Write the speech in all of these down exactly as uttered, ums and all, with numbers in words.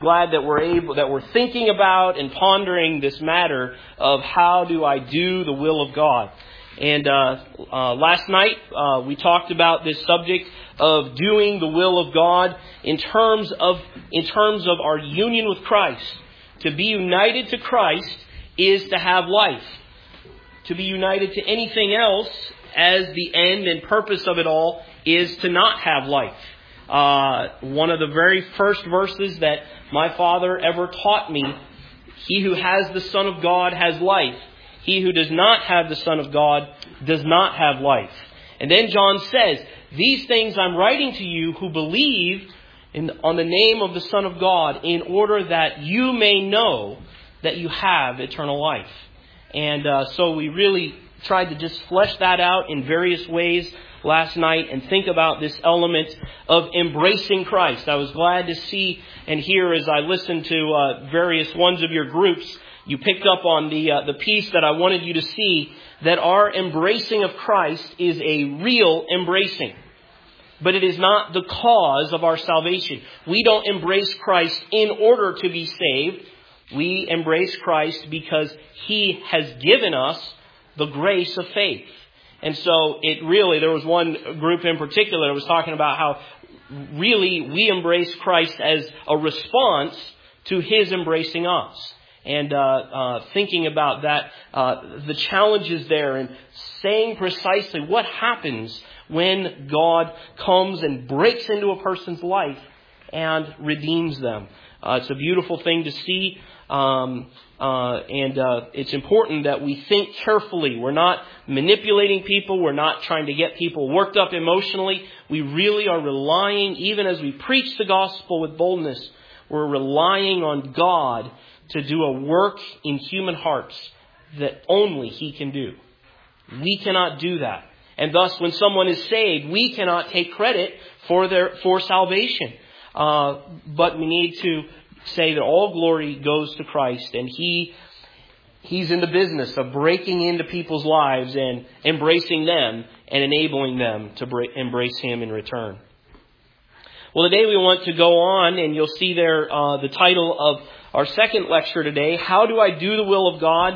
glad that we're able, that we're thinking about and pondering this matter of how do I do the will of God. And uh, uh, last night uh, we talked about this subject of doing the will of God in terms of in terms of our union with Christ. To be united to Christ is to have life. To be united to anything else as the end and purpose of it all is to not have life. Uh, one of the very first verses that my father ever taught me, he who has the Son of God has life. He who does not have the Son of God does not have life. And then John says, these things I'm writing to you who believe in, on the name of the Son of God, in order that you may know that you have eternal life. And uh, so we really tried to just flesh that out in various ways last night and think about this element of embracing Christ. I was glad to see and hear as I listened to uh, various ones of your groups, you picked up on the uh, the piece that I wanted you to see, that our embracing of Christ is a real embracing. But it is not the cause of our salvation. We don't embrace Christ in order to be saved. We embrace Christ because He has given us the grace of faith. And so it really, there was one group in particular that was talking about how really we embrace Christ as a response to His embracing us. And uh, uh, thinking about that, uh, the challenges there, and saying precisely what happens when God comes and breaks into a person's life and redeems them. Uh, it's a beautiful thing to see. Um, uh, and uh, it's important that we think carefully. We're not manipulating people. We're not trying to get people worked up emotionally. We really are relying, even as we preach the gospel with boldness, we're relying on God to do a work in human hearts that only He can do. We cannot do that. And thus, when someone is saved, we cannot take credit for their for salvation. Uh, but we need to say that all glory goes to Christ, and He He's in the business of breaking into people's lives and embracing them and enabling them to bra- embrace Him in return. Well, today we want to go on, and you'll see there uh, the title of our second lecture today, How Do I Do the Will of God?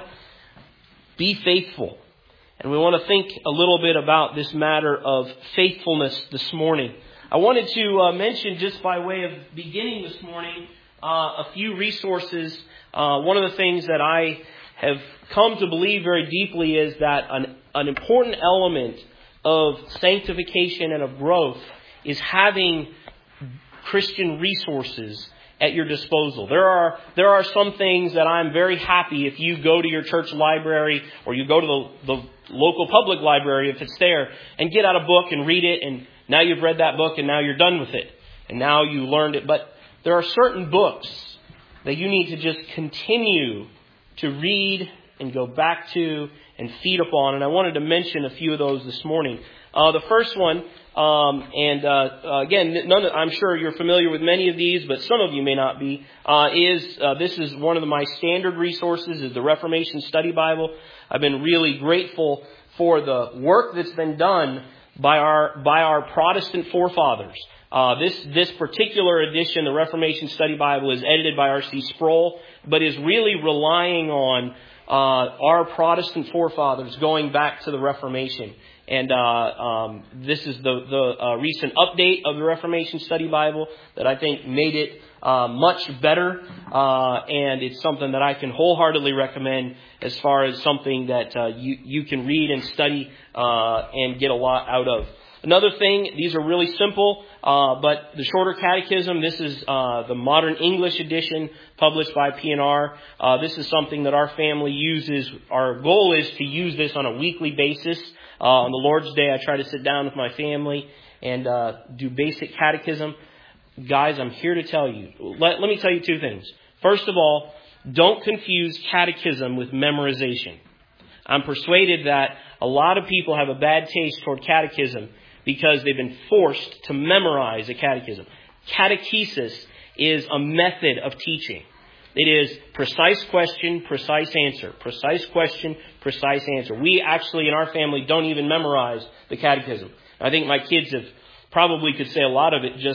Be Faithful. And we want to think a little bit about this matter of faithfulness this morning. I wanted to uh, mention, just by way of beginning this morning, uh, a few resources. Uh, one of the things that I have come to believe very deeply is that an, an important element of sanctification and of growth is having Christian resources at your disposal. There are there are some things that I'm very happy if you go to your church library or you go to the, the local public library, if it's there, and get out a book and read it, and now you've read that book and now you're done with it. And now you learned it. But there are certain books that you need to just continue to read and go back to and feed upon. And I wanted to mention a few of those this morning. Uh, the first one, um, and uh, again, none of, I'm sure you're familiar with many of these, but some of you may not be, uh, is uh, this is one of my standard resources, is the Reformation Study Bible. I've been really grateful for the work that's been done by our by our Protestant forefathers. Uh, this this particular edition, the Reformation Study Bible, is edited by R C Sproul, but is really relying on uh, our Protestant forefathers going back to the Reformation. And uh, um, this is the, the uh, recent update of the Reformation Study Bible that I think made it uh, much better. Uh, and it's something that I can wholeheartedly recommend as far as something that uh, you, you can read and study uh, and get a lot out of. Another thing, these are really simple, uh, but the Shorter Catechism, this is uh, the Modern English edition published by P N R. Uh, this is something that our family uses. Our goal is to use this on a weekly basis. Uh, on the Lord's Day, I try to sit down with my family and uh, do basic catechism. Guys, I'm here to tell you. Let, let me tell you two things. First of all, don't confuse catechism with memorization. I'm persuaded that a lot of people have a bad taste toward catechism because they've been forced to memorize a catechism. Catechesis is a method of teaching. It is precise question, precise answer. Precise question, precise answer. We actually, in our family, don't even memorize the catechism. I think my kids have probably could say a lot of it just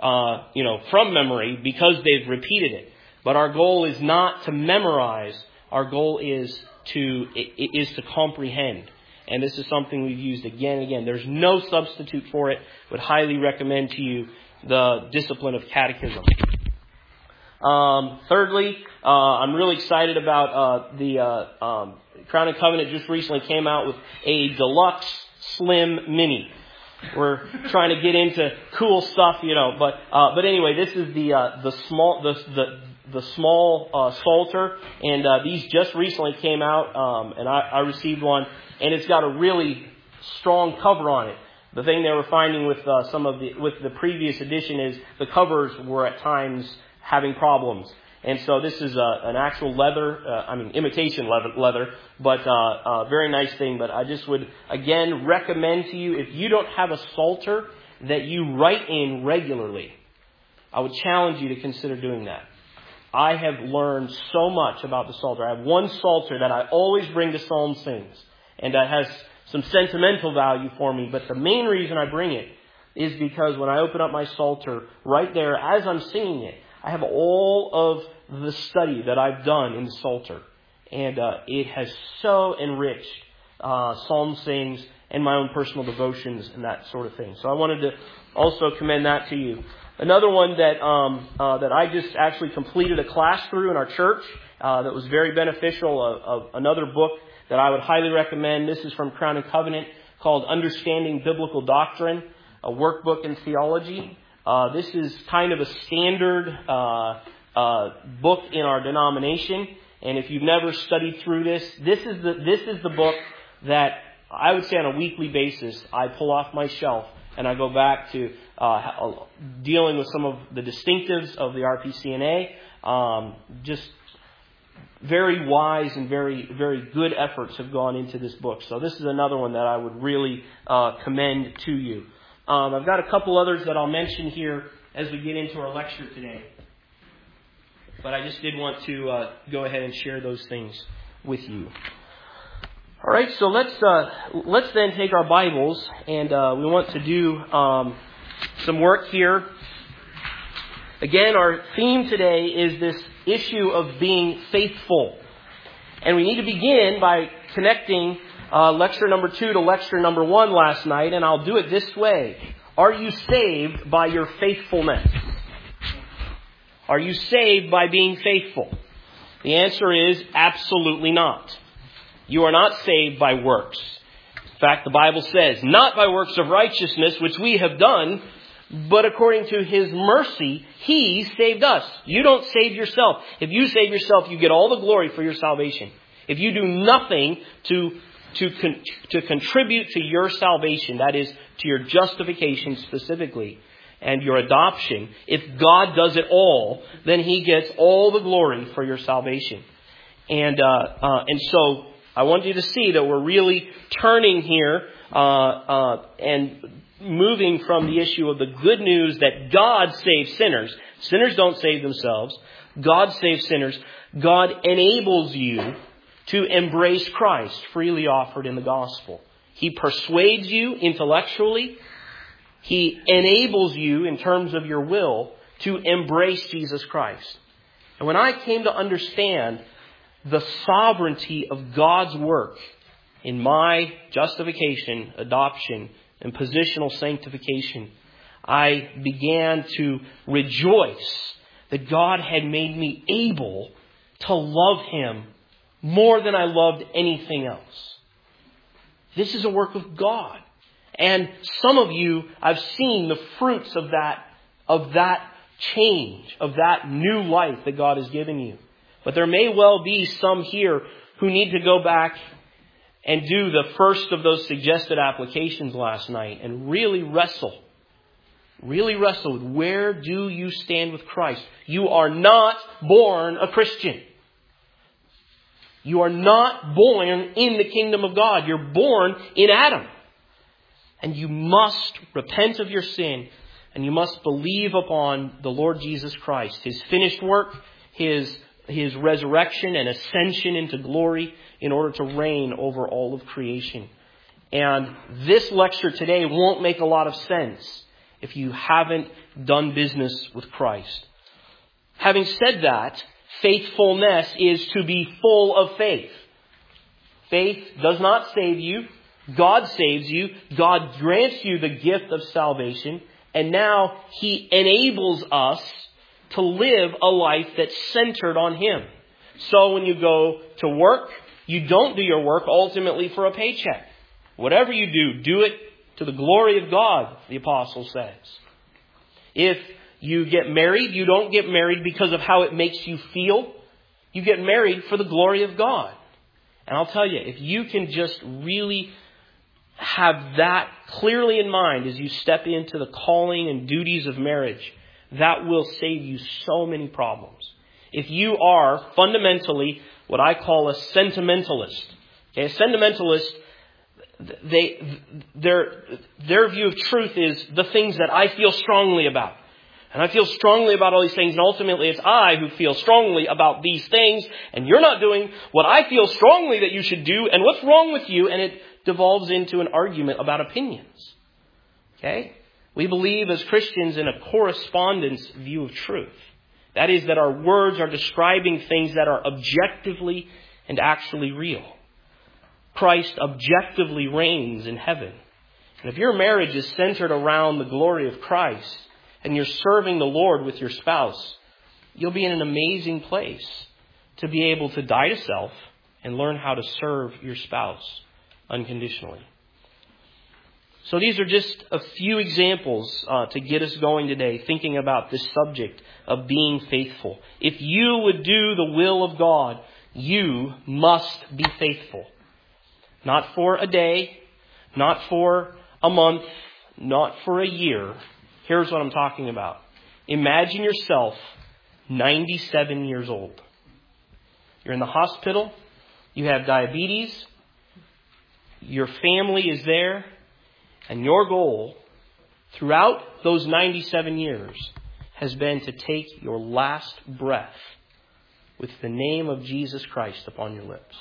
uh, you know, from memory because they've repeated it. But our goal is not to memorize. Our goal is to is to comprehend. And this is something we've used again and again. There's no substitute for it. Would highly recommend to you the discipline of catechism. Um, thirdly, uh, I'm really excited about uh, the uh, um, Crown and Covenant just recently came out with a deluxe slim mini. We're trying to get into cool stuff, you know. But uh, but anyway, this is the uh, the small the the the small uh, Psalter, and uh, these just recently came out, um, and I, I received one, and it's got a really strong cover on it. The thing they were finding with uh, some of the with the previous edition is the covers were at times having problems. And so this is a, an actual leather, uh, I mean imitation leather, leather but uh, uh, very nice thing. But I just would, again, recommend to you, if you don't have a Psalter that you write in regularly, I would challenge you to consider doing that. I have learned so much about the Psalter. I have one Psalter that I always bring to Psalm Sings, and that has some sentimental value for me. But the main reason I bring it is because when I open up my Psalter, right there, as I'm singing it, I have all of the study that I've done in the Psalter. And uh, it has so enriched uh, Psalm Sings and my own personal devotions and that sort of thing. So I wanted to also commend that to you. Another one that um, uh, that I just actually completed a class through in our church uh, that was very beneficial, of, of another book that I would highly recommend. This is from Crown and Covenant, called Understanding Biblical Doctrine, a workbook in theology. Uh, this is kind of a standard uh, uh, book in our denomination, and if you've never studied through this, this is the this is the book that I would say on a weekly basis I pull off my shelf and I go back to uh, dealing with some of the distinctives of the R P C N A. Um, just very wise and very very good efforts have gone into this book. So this is another one that I would really uh, commend to you. Um, I've got a couple others that I'll mention here as we get into our lecture today. But I just did want to uh, go ahead and share those things with you. All right, so let's uh, let's then take our Bibles, and uh, we want to do um, some work here. Again, our theme today is this issue of being faithful. And we need to begin by connecting Uh, lecture number two to lecture number one last night, and I'll do it this way. Are you saved by your faithfulness? Are you saved by being faithful? The answer is absolutely not. You are not saved by works. In fact, the Bible says, not by works of righteousness which we have done, but according to His mercy, He saved us. You don't save yourself. If you save yourself, you get all the glory for your salvation. If you do nothing to To, con- to contribute to your salvation, that is, to your justification specifically, and your adoption, if God does it all, then He gets all the glory for your salvation. And uh, uh, and so I want you to see that we're really turning here uh, uh, and moving from the issue of the good news that God saves sinners. Sinners don't save themselves. God saves sinners. God enables you to embrace Christ freely offered in the gospel. He persuades you intellectually. He enables you in terms of your will to embrace Jesus Christ. And when I came to understand the sovereignty of God's work in my justification, adoption, and positional sanctification, I began to rejoice that God had made me able to love Him more than I loved anything else. This is a work of God. And some of you, I've seen the fruits of that, of that change, of that new life that God has given you. But there may well be some here who need to go back and do the first of those suggested applications last night and really wrestle. Really wrestle with, where do you stand with Christ? You are not born a Christian. You are not born in the kingdom of God. You're born in Adam. And you must repent of your sin, and you must believe upon the Lord Jesus Christ, His finished work, His, His resurrection and ascension into glory in order to reign over all of creation. And this lecture today won't make a lot of sense if you haven't done business with Christ. Having said that, faithfulness is to be full of faith. Faith does not save you. God saves you. God grants you the gift of salvation. And now He enables us to live a life that's centered on Him. So when you go to work, you don't do your work ultimately for a paycheck. Whatever you do, do it to the glory of God, the apostle says. If you get married, you don't get married because of how it makes you feel. You get married for the glory of God. And I'll tell you, if you can just really have that clearly in mind as you step into the calling and duties of marriage, that will save you so many problems. If you are fundamentally what I call a sentimentalist, okay, a sentimentalist, they their their view of truth is the things that I feel strongly about. And I feel strongly about all these things, and ultimately it's I who feel strongly about these things, and you're not doing what I feel strongly that you should do, and what's wrong with you? And it devolves into an argument about opinions. Okay? We believe as Christians in a correspondence view of truth. That is, that our words are describing things that are objectively and actually real. Christ objectively reigns in heaven. And if your marriage is centered around the glory of Christ, and you're serving the Lord with your spouse, you'll be in an amazing place to be able to die to self and learn how to serve your spouse unconditionally. So these are just a few examples uh, to get us going today, thinking about this subject of being faithful. If you would do the will of God, you must be faithful. Not for a day, not for a month, not for a year. Here's what I'm talking about. Imagine yourself ninety-seven years old. You're in the hospital. You have diabetes. Your family is there. And your goal throughout those ninety-seven years has been to take your last breath with the name of Jesus Christ upon your lips.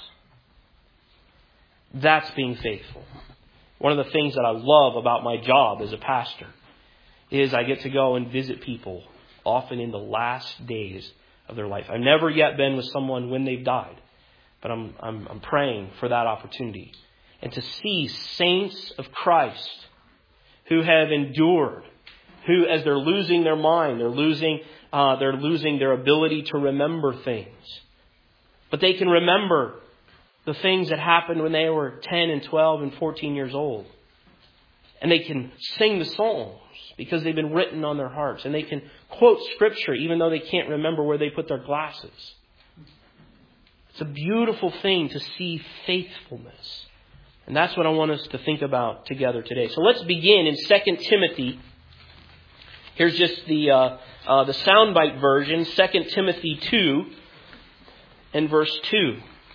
That's being faithful. One of the things that I love about my job as a pastor is I get to go and visit people often in the last days of their life. I've never yet been with someone when they've died, but I'm, I'm, I'm praying for that opportunity. And to see saints of Christ who have endured, who as they're losing their mind, they're losing, uh, they're losing their ability to remember things. But they can remember the things that happened when they were ten and twelve and fourteen years old. And they can sing the songs because they've been written on their hearts. And they can quote Scripture even though they can't remember where they put their glasses. It's a beautiful thing to see faithfulness. And that's what I want us to think about together today. So let's begin in Second Timothy. Here's just the uh, uh, the soundbite version, Second Timothy two and verse two.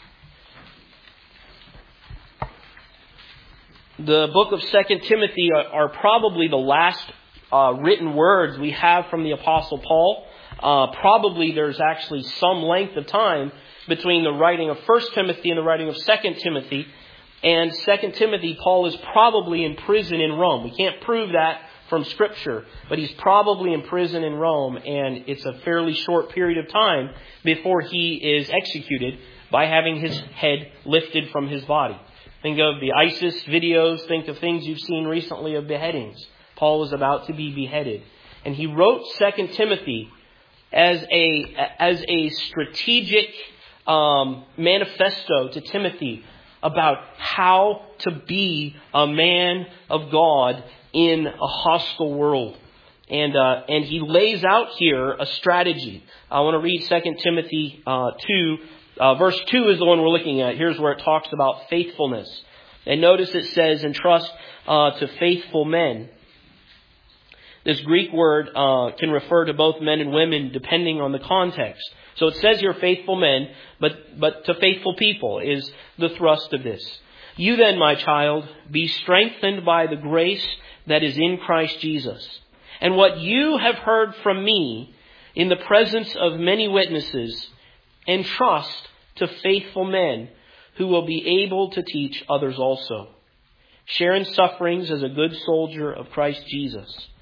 The book of Second Timothy are, are probably the last uh, written words we have from the Apostle Paul. Uh, probably there's actually some length of time between the writing of First Timothy and the writing of Second Timothy. And Second Timothy, Paul is probably in prison in Rome. We can't prove that from Scripture, but he's probably in prison in Rome, and it's a fairly short period of time before he is executed by having his head lifted from his body. Think of the ISIS videos, think of things you've seen recently of beheadings. Paul is about to be beheaded. And he wrote Second Timothy as a, as a strategic um, manifesto to Timothy about how to be a man of God in a hostile world. And uh, and he lays out here a strategy. I want to read Second Timothy uh, two. Uh, verse two is the one we're looking at. Here's where it talks about faithfulness. And notice it says, entrust uh, to faithful men. This Greek word uh, can refer to both men and women depending on the context. So it says here faithful men, but, but to faithful people is the thrust of this. You then, my child, be strengthened by the grace that is in Christ Jesus. And what you have heard from me in the presence of many witnesses, entrust to faithful men who will be able to teach others also. Share in sufferings as a good soldier of Christ Jesus.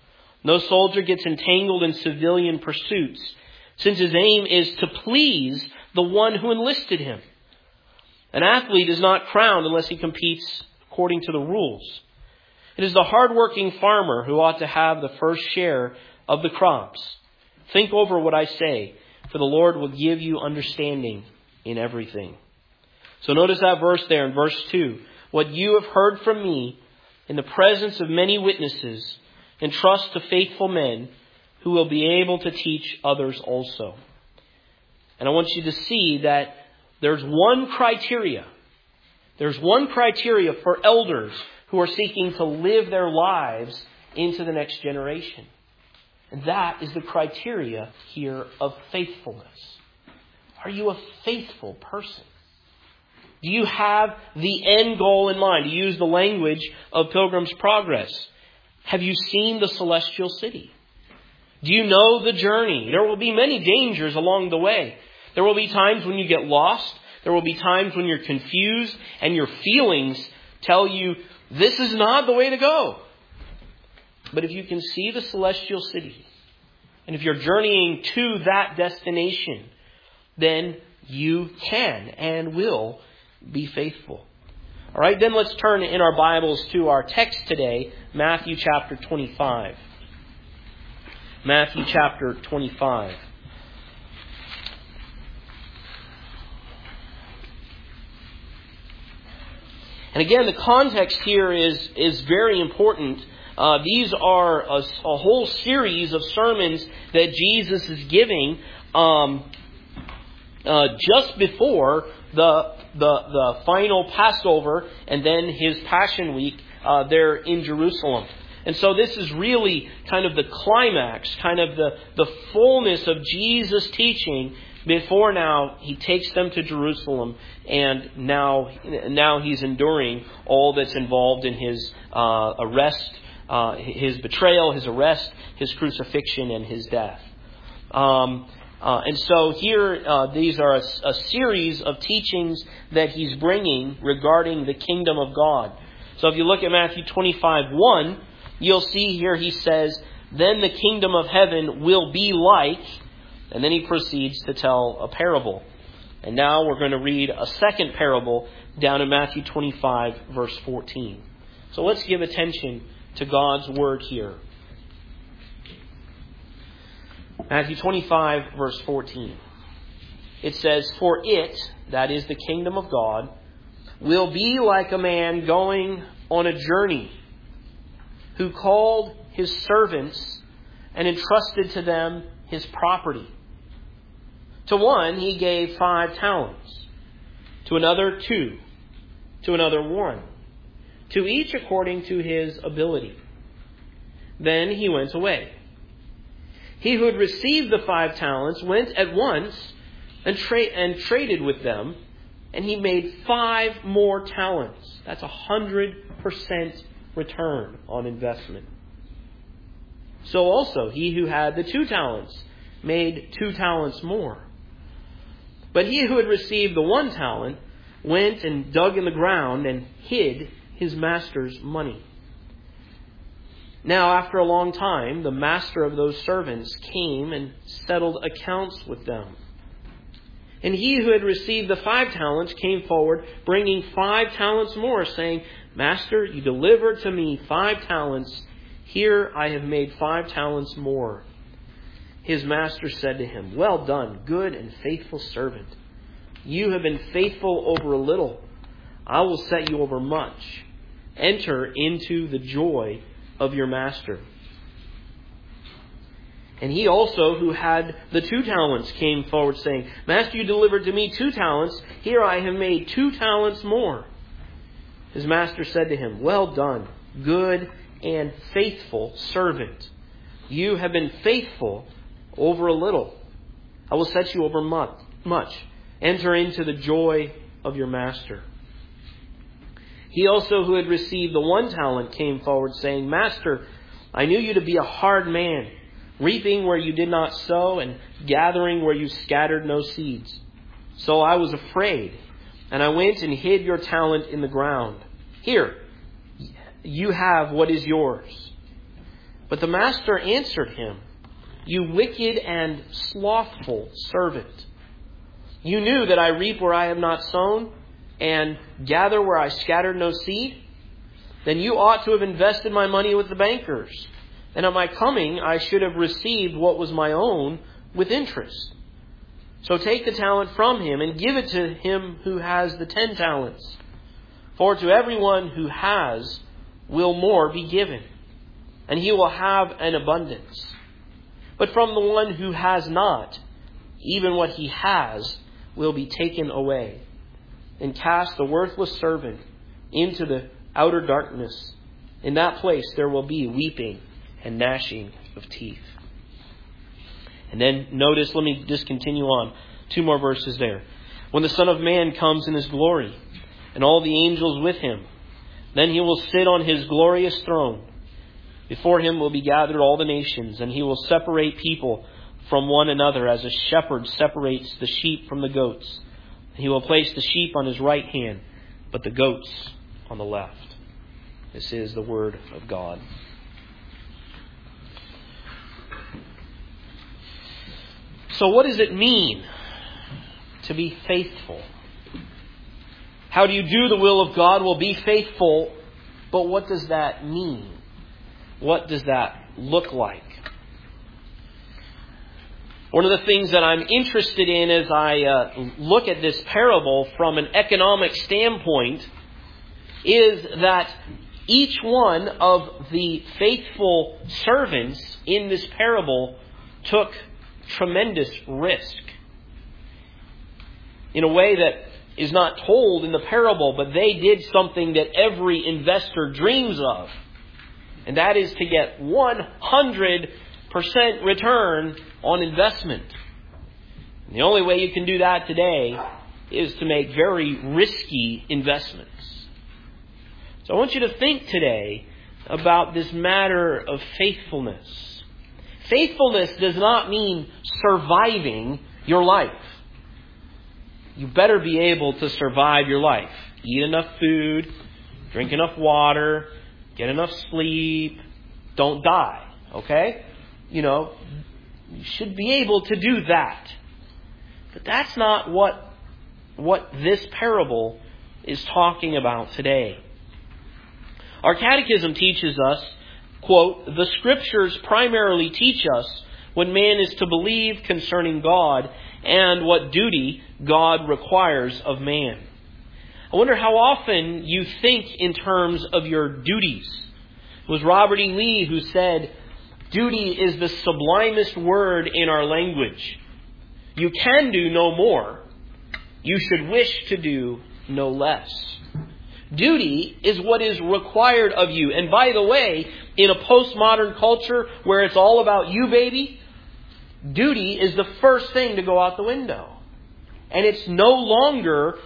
No soldier gets entangled in civilian pursuits, since his aim is to please the one who enlisted him. An athlete is not crowned unless he competes according to the rules. It is the hardworking farmer who ought to have the first share of the crops. Think over what I say, for the Lord will give you understanding in everything. So notice that verse there in verse two. What you have heard from me in the presence of many witnesses, entrust to faithful men who will be able to teach others also. And I want you to see that there's one criteria. There's one criteria for elders who are seeking to live their lives into the next generation. And that is the criteria here of faithfulness. Are you a faithful person? Do you have the end goal in mind? To use the language of Pilgrim's Progress. Have you seen the celestial city? Do you know the journey? There will be many dangers along the way. There will be times when you get lost. There will be times when you're confused and your feelings tell you this is not the way to go. But if you can see the celestial city, and if you're journeying to that destination, then you can and will be faithful. All right, then let's turn in our Bibles to our text today, Matthew chapter twenty-five. Matthew chapter twenty-five. And again, the context here is, is very important. Uh, these are a, a whole series of sermons that Jesus is giving um, uh, just before the, the the final Passover and then his Passion Week uh, there in Jerusalem. And so this is really kind of the climax, kind of the, the fullness of Jesus' teaching before now he takes them to Jerusalem, and now now he's enduring all that's involved in his uh, arrest, uh, his betrayal, his arrest, his crucifixion, and his death. Um, uh, and so here, uh, these are a, a series of teachings that he's bringing regarding the kingdom of God. So if you look at Matthew twenty-five one, you'll see here he says, "Then the kingdom of heaven will be like," and then he proceeds to tell a parable. And now we're going to read a second parable down in Matthew twenty-five, verse fourteen. So let's give attention to God's word here. Matthew twenty-five, verse fourteen. It says, "For it," that is the kingdom of God, "will be like a man going on a journey, who called his servants and entrusted to them his property. To one he gave five talents, to another two, to another one, to each according to his ability. Then he went away. He who had received the five talents went at once and, tra- and traded with them, and he made five more talents." That's a hundred percent return on investment. "So also he who had the two talents made two talents more. But he who had received the one talent went and dug in the ground and hid his master's money. Now after a long time, the master of those servants came and settled accounts with them. And he who had received the five talents came forward, bringing five talents more, saying, 'Master, you delivered to me five talents. Here I have made five talents more.' His master said to him, 'Well done, good and faithful servant. You have been faithful over a little. I will set you over much. Enter into the joy of your master.' And he also, who had the two talents, came forward, saying, 'Master, you delivered to me two talents. Here I have made two talents more.' His master said to him, 'Well done, good and faithful servant. You have been faithful over a little. I will set you over much. Enter into the joy of your master.' He also, who had received the one talent, came forward, saying, 'Master, I knew you to be a hard man, reaping where you did not sow and gathering where you scattered no seeds. So I was afraid, and I went and hid your talent in the ground. Here, you have what is yours.' But the master answered him, "You wicked and slothful servant. You knew that I reap where I have not sown, and gather where I scattered no seed? Then you ought to have invested my money with the bankers, and at my coming I should have received what was my own with interest. So take the talent from him and give it to him who has the ten talents. For to everyone who has will more be given, and he will have an abundance. But from the one who has not, even what he has will be taken away. And cast the worthless servant into the outer darkness. In that place there will be weeping and gnashing of teeth." And then notice, let me just continue on. Two more verses there. "When the Son of Man comes in his glory, and all the angels with him, then he will sit on his glorious throne. Before him will be gathered all the nations, and he will separate people from one another as a shepherd separates the sheep from the goats. And he will place the sheep on his right hand, but the goats on the left." This is the word of God. So what does it mean to be faithful? How do you do the will of God? Well, be faithful. But what does that mean? What does that look like? One of the things that I'm interested in as I uh, look at this parable from an economic standpoint is that each one of the faithful servants in this parable took tremendous risk in a way that is not told in the parable, but they did something that every investor dreams of. And that is to get one hundred percent return on investment. And the only way you can do that today is to make very risky investments. So I want you to think today about this matter of faithfulness. Faithfulness does not mean surviving your life. You better be able to survive your life. Eat enough food, drink enough water, get enough sleep, don't die. Okay? You know, you should be able to do that. But that's not what, what this parable is talking about today. Our catechism teaches us, quote, "The Scriptures primarily teach us what man is to believe concerning God and what duty God requires of man." I wonder how often you think in terms of your duties. It was Robert E. Lee who said, "Duty is the sublimest word in our language. You can do no more. You should wish to do no less." Duty is what is required of you. And by the way, in a postmodern culture where it's all about you, baby, duty is the first thing to go out the window. And it's no longer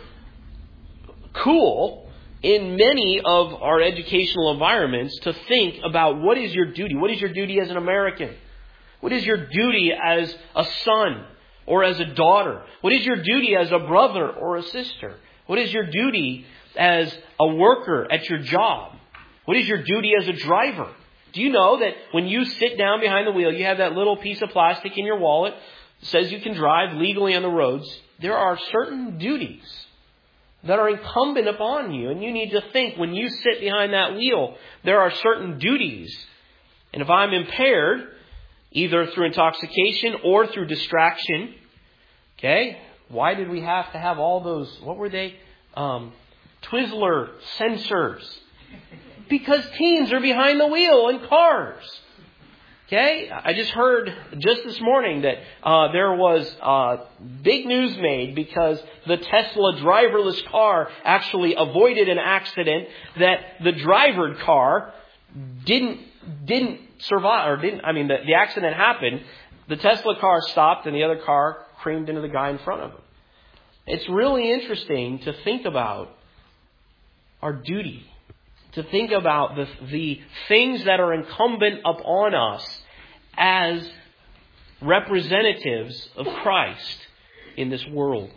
cool in many of our educational environments to think about what is your duty. What is your duty as an American? What is your duty as a son or as a daughter? What is your duty as a brother or a sister? What is your duty as a worker at your job? What is your duty as a driver? Do you know that when you sit down behind the wheel, you have that little piece of plastic in your wallet that says you can drive legally on the roads? There are certain duties that are incumbent upon you. And you need to think when you sit behind that wheel, there are certain duties. And if I'm impaired, either through intoxication or through distraction, okay, why did we have to have all those, what were they? Um, Twizzler sensors. Because teens are behind the wheel in cars. Okay? I just heard just this morning that uh, there was uh, big news made because the Tesla driverless car actually avoided an accident that the drivered car didn't didn't survive, or didn't. I mean, the, the accident happened. The Tesla car stopped, and the other car creamed into the guy in front of him. It's really interesting to think about our duty. To think about the, the things that are incumbent upon us as representatives of Christ in this world.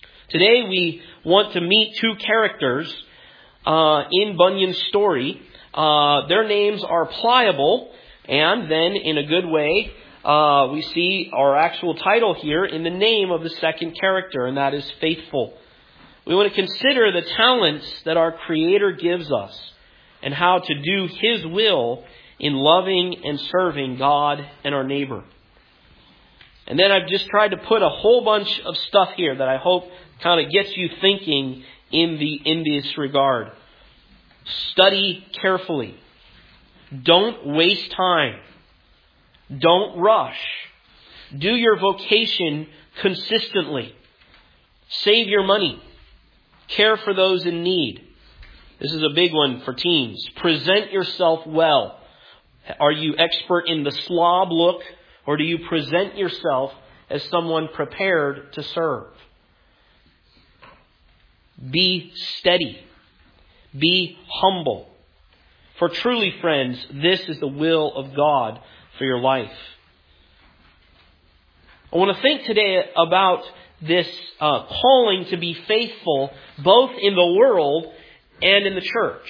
Today we want to meet two characters uh, in Bunyan's story Uh, their names are Pliable, and then in a good way, uh, we see our actual title here in the name of the second character, and that is Faithful. We want to consider the talents that our Creator gives us and how to do His will in loving and serving God and our neighbor. And then I've just tried to put a whole bunch of stuff here that I hope kind of gets you thinking in the in this regard. Study carefully. Don't waste time. Don't rush. Do your vocation consistently. Save your money. Care for those in need. This is a big one for teens. Present yourself well. Are you expert in the slob look, or do you present yourself as someone prepared to serve? Be steady. Be humble. For truly, friends, this is the will of God for your life. I want to think today about this uh, calling to be faithful both in the world and in the church.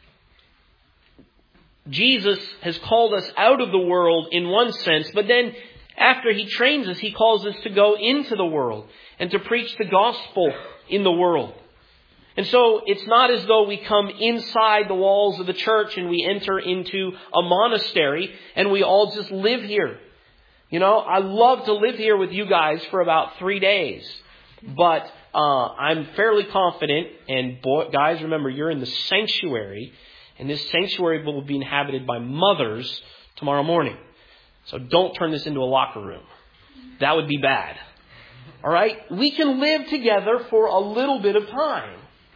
Jesus has called us out of the world in one sense, but then after He trains us, He calls us to go into the world and to preach the gospel in the world. And so it's not as though we come inside the walls of the church and we enter into a monastery and we all just live here. You know, I love to live here with you guys for about three days. But uh, I'm fairly confident, and boy, guys, remember, you're in the sanctuary, and this sanctuary will be inhabited by mothers tomorrow morning. So don't turn this into a locker room. That would be bad. All right? We can live together for a little bit of time.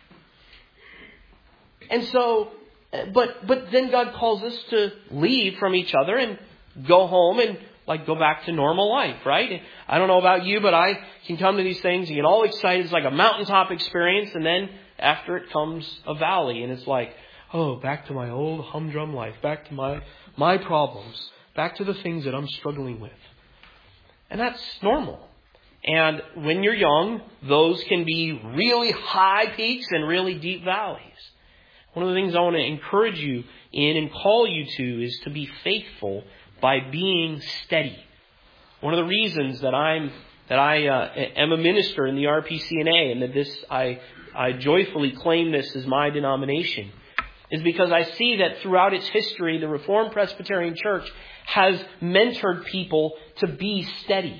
And so, but but then God calls us to leave from each other and go home and like go back to normal life, right? I don't know about you, but I can come to these things and get all excited. It's like a mountaintop experience. And then after it comes a valley, and it's like, oh, back to my old humdrum life, back to my my problems, back to the things that I'm struggling with. And that's normal. And when you're young, those can be really high peaks and really deep valleys. One of the things I want to encourage you in and call you to is to be faithful by being steady. One of the reasons that I'm that I uh, am a minister in the R P C N A and that this I I joyfully claim this as my denomination is because I see that throughout its history, the Reformed Presbyterian Church has mentored people to be steady,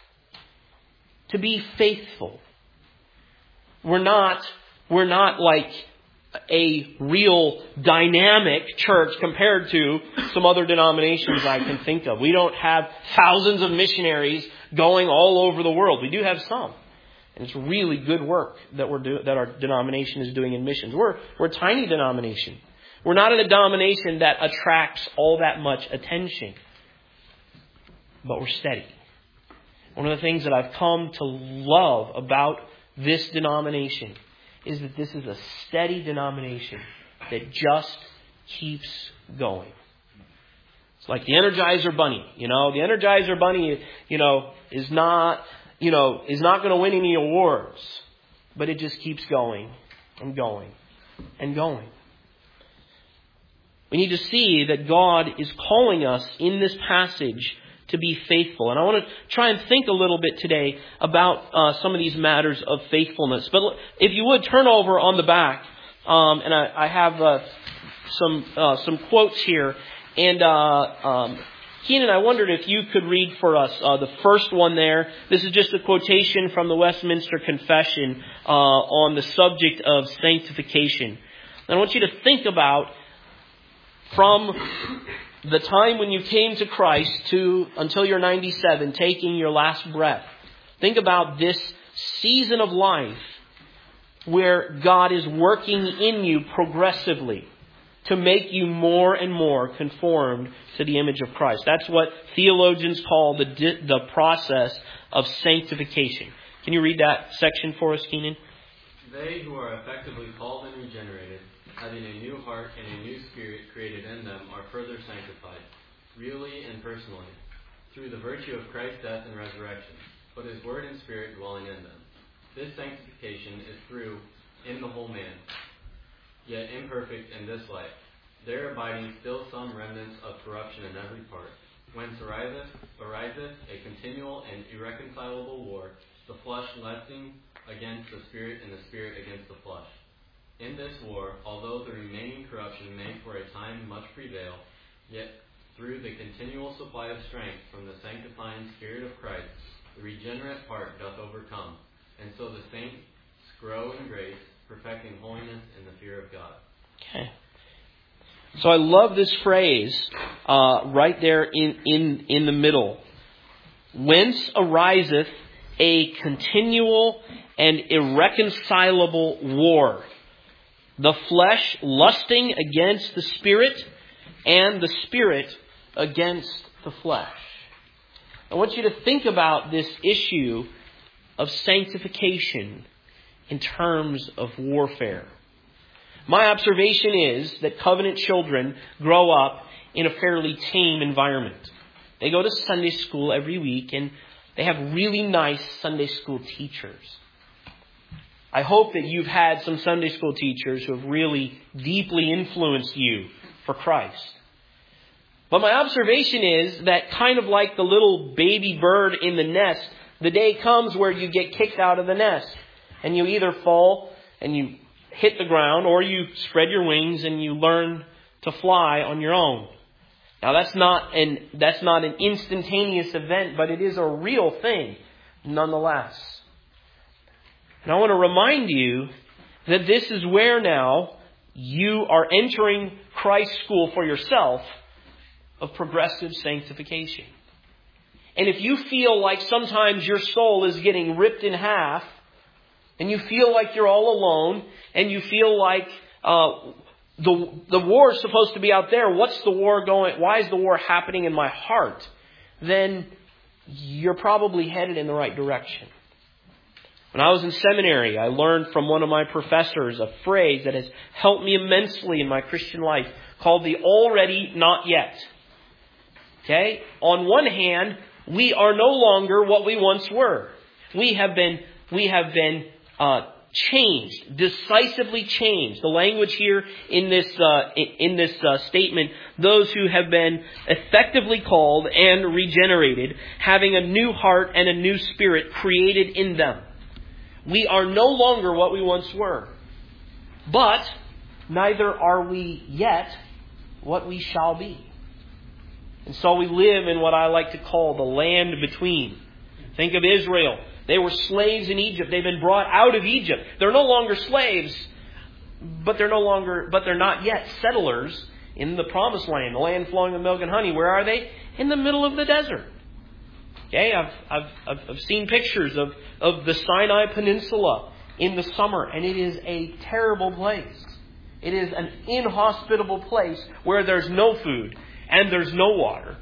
to be faithful. We're not we're not like a real dynamic church compared to some other denominations I can think of. We don't have thousands of missionaries going all over the world. We do have some. And it's really good work that we're do, that our denomination is doing in missions. We're, we're a tiny denomination. We're not a denomination that attracts all that much attention. But we're steady. One of the things that I've come to love about this denomination is that this is a steady denomination that just keeps going. It's like the Energizer Bunny. You know, the Energizer Bunny, you know, is not, you know, is not going to win any awards, but it just keeps going and going and going. We need to see that God is calling us in this passage to be faithful. And I want to try and think a little bit today about uh, some of these matters of faithfulness. But if you would, turn over on the back. Um, and I, I have uh, some uh, some quotes here. And uh, um, Keenan, I wondered if you could read for us uh, the first one there. This is just a quotation from the Westminster Confession uh, on the subject of sanctification. And I want you to think about from the time when you came to Christ to until you're ninety-seven, taking your last breath. Think about this season of life where God is working in you progressively to make you more and more conformed to the image of Christ. That's what theologians call the the process of sanctification. Can you read that section for us, Keenan? They who are effectively called and regenerated, having a new heart and a new spirit created in them, are further sanctified, really and personally, through the virtue of Christ's death and resurrection, but His word and spirit dwelling in them. This sanctification is through in the whole man, yet imperfect in this life, there abiding still some remnants of corruption in every part. Whence ariseth, ariseth a continual and irreconcilable war, the flesh lusting against the Spirit, and the Spirit against the flesh. In this war, although the remaining corruption may for a time much prevail, yet through the continual supply of strength from the sanctifying Spirit of Christ, the regenerate part doth overcome, and so the saints grow in grace, perfecting holiness in the fear of God. Okay. So I love this phrase uh, right there in, in, in the middle. Whence ariseth a continual and irreconcilable war, the flesh lusting against the Spirit, and the Spirit against the flesh. I want you to think about this issue of sanctification in terms of warfare. My observation is that covenant children grow up in a fairly tame environment. They go to Sunday school every week and they have really nice Sunday school teachers. I hope that you've had some Sunday school teachers who have really deeply influenced you for Christ. But my observation is that kind of like the little baby bird in the nest, the day comes where you get kicked out of the nest. And you either fall and you hit the ground, or you spread your wings and you learn to fly on your own. Now that's not an that's not an instantaneous event, but it is a real thing nonetheless. And I want to remind you that this is where now you are entering Christ's school for yourself of progressive sanctification. And if you feel like sometimes your soul is getting ripped in half, and you feel like you're all alone, and you feel like uh, the the war is supposed to be out there, what's the war going? Why is the war happening in my heart? Then you're probably headed in the right direction. When I was in seminary, I learned from one of my professors a phrase that has helped me immensely in my Christian life called the already not yet. Okay? On one hand, we are no longer what we once were. We have been we have been uh, changed, decisively changed. The language here in this uh, in this uh, statement: those who have been effectively called and regenerated, having a new heart and a new spirit created in them. We are no longer what we once were, but neither are we yet what we shall be. And so we live in what I like to call the land between. Think of Israel. They were slaves in Egypt. They've been brought out of Egypt. They're no longer slaves, but they're no longer, but they're not yet settlers in the promised land, the land flowing with milk and honey. Where are they? In the middle of the desert. Okay, I've I've I've, I've seen pictures of, of the Sinai Peninsula in the summer, and it is a terrible place. It is an inhospitable place where there's no food and there's no water.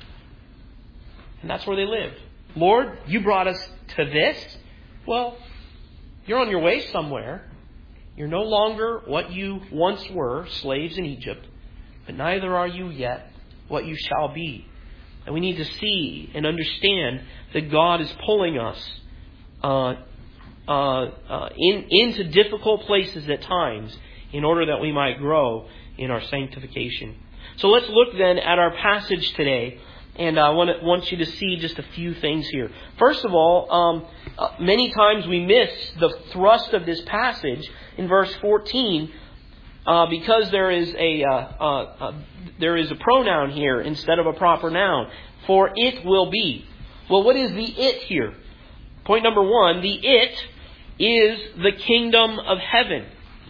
And that's where they lived. Lord, you brought us to this? Well, you're on your way somewhere. You're no longer what you once were, slaves in Egypt, but neither are you yet what you shall be. And we need to see and understand that God is pulling us uh, uh, uh, in, into difficult places at times in order that we might grow in our sanctification. So let's look then at our passage today. And I want, to, want you to see just a few things here. First of all, um, uh, many times we miss the thrust of this passage in verse fourteen uh, because there is a uh, uh, uh, there is a pronoun here instead of a proper noun. For it will be. Well, what is the it here? Point number one, the it is the kingdom of heaven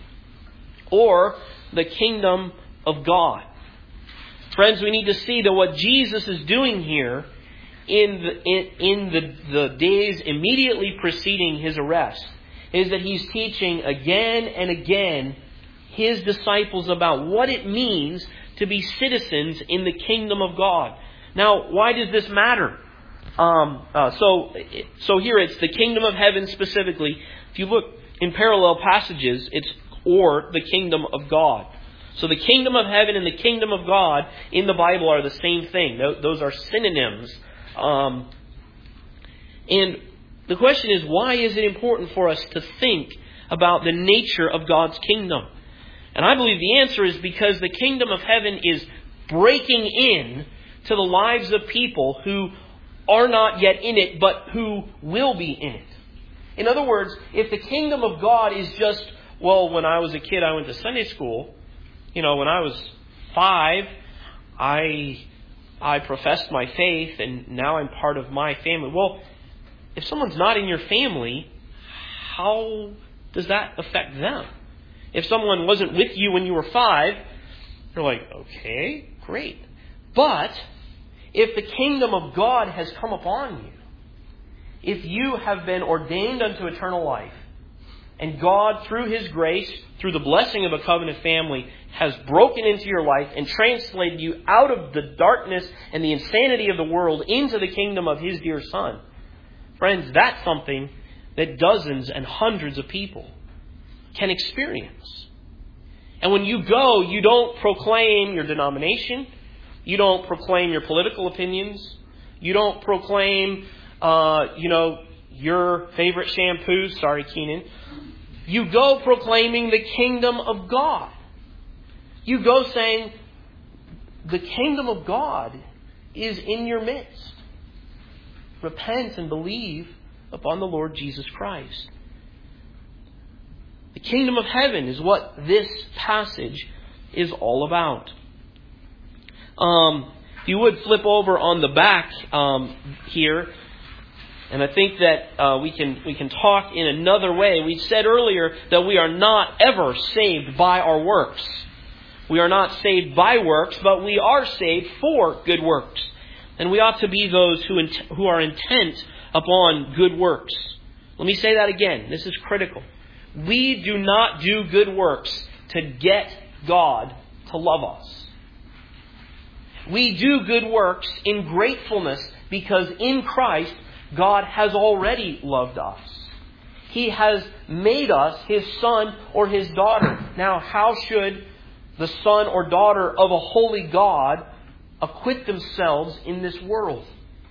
or the kingdom of God. Friends, we need to see that what Jesus is doing here in the in, in the, the days immediately preceding his arrest is that he's teaching again and again his disciples about what it means to be citizens in the kingdom of God. Now, why does this matter? Um, uh, so, so here it's the kingdom of heaven specifically. If you look in parallel passages, it's or the kingdom of God. So the kingdom of heaven and the kingdom of God in the Bible are the same thing. Those are synonyms. Um, and the question is, why is it important for us to think about the nature of God's kingdom? And I believe the answer is because the kingdom of heaven is breaking in to the lives of people who are not yet in it, but who will be in it. In other words, if the kingdom of God is just, well, when I was a kid, I went to Sunday school. You know, when I was five, I I professed my faith, and now I'm part of my family. Well, if someone's not in your family, how does that affect them? If someone wasn't with you when you were five, you're like, okay, great. But if the kingdom of God has come upon you, if you have been ordained unto eternal life, and God, through His grace, through the blessing of a covenant family, has broken into your life and translated you out of the darkness and the insanity of the world into the kingdom of His dear Son, friends, that's something that dozens and hundreds of people can experience. And when you go, you don't proclaim your denomination. You don't proclaim your political opinions. You don't proclaim, uh, you know, your favorite shampoo. Sorry, Keenan. You go proclaiming the kingdom of God. You go saying, the kingdom of God is in your midst. Repent and believe upon the Lord Jesus Christ. The kingdom of heaven is what this passage is all about. Um, if you would flip over on the back um, here, and I think that uh, we can we can talk in another way. We said earlier that we are not ever saved by our works. We are not saved by works, but we are saved for good works. And we ought to be those who int- who are intent upon good works. Let me say that again. This is critical. We do not do good works to get God to love us. We do good works in gratefulness because in Christ, God has already loved us. He has made us His son or His daughter. Now, how should the son or daughter of a holy God acquit themselves in this world?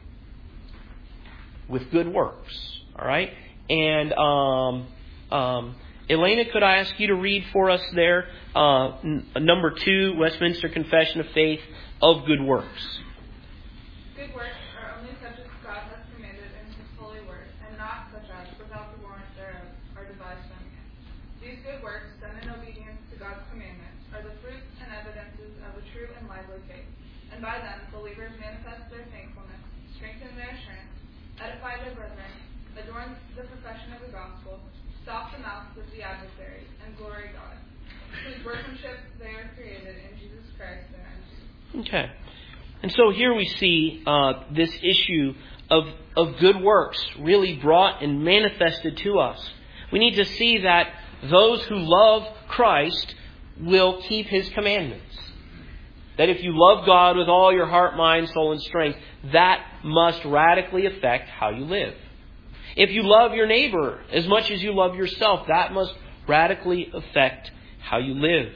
With good works. All right? And um, um, Elena, could I ask you to read for us there uh, n- number two, Westminster Confession of Faith of Good Works. Good works are only such as God has commanded in His holy word, and not such as, without the warrant thereof, are devised by man. These good works, done in obedience to God's commandments, are the fruits and evidences of a true and lively faith, and by them believers manifest their thankfulness, strengthen their assurance, edify their brethren, adorn the profession of the gospel, stop the mouths of the adversary, and glory God, whose workmanship they are created in Jesus Christ their end. Okay. And so here we see uh, this issue of, of good works really brought and manifested to us. We need to see that those who love Christ will keep His commandments. That if you love God with all your heart, mind, soul, and strength, that must radically affect how you live. If you love your neighbor as much as you love yourself, that must radically affect how you live.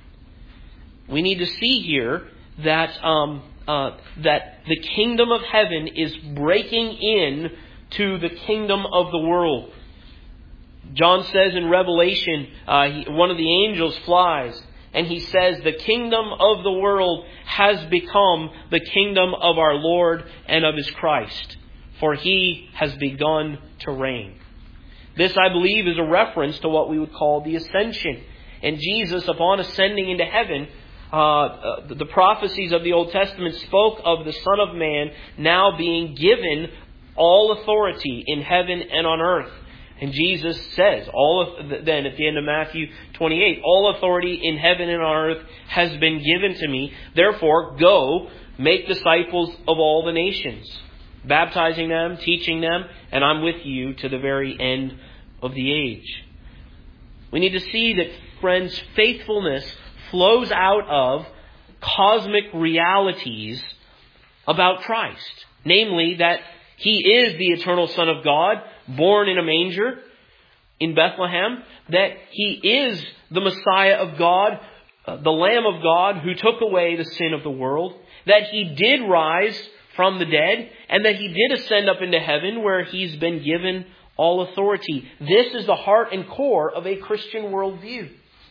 We need to see here that um, uh, that the kingdom of heaven is breaking in to the kingdom of the world. John says in Revelation, uh, he, one of the angels flies, and he says, the kingdom of the world has become the kingdom of our Lord and of His Christ, for He has begun to reign. This, I believe, is a reference to what we would call the ascension. And Jesus, upon ascending into heaven, Uh, uh, the prophecies of the Old Testament spoke of the Son of Man now being given all authority in heaven and on earth. And Jesus says, all of, then at the end of Matthew twenty-eight, all authority in heaven and on earth has been given to me. Therefore, go, make disciples of all the nations, baptizing them, teaching them, and I'm with you to the very end of the age. We need to see that, friends, faithfulness flows out of cosmic realities about Christ. Namely, that He is the eternal Son of God, born in a manger in Bethlehem. That He is the Messiah of God, the Lamb of God who took away the sin of the world. That He did rise from the dead, and that He did ascend up into heaven where He's been given all authority. This is the heart and core of a Christian worldview.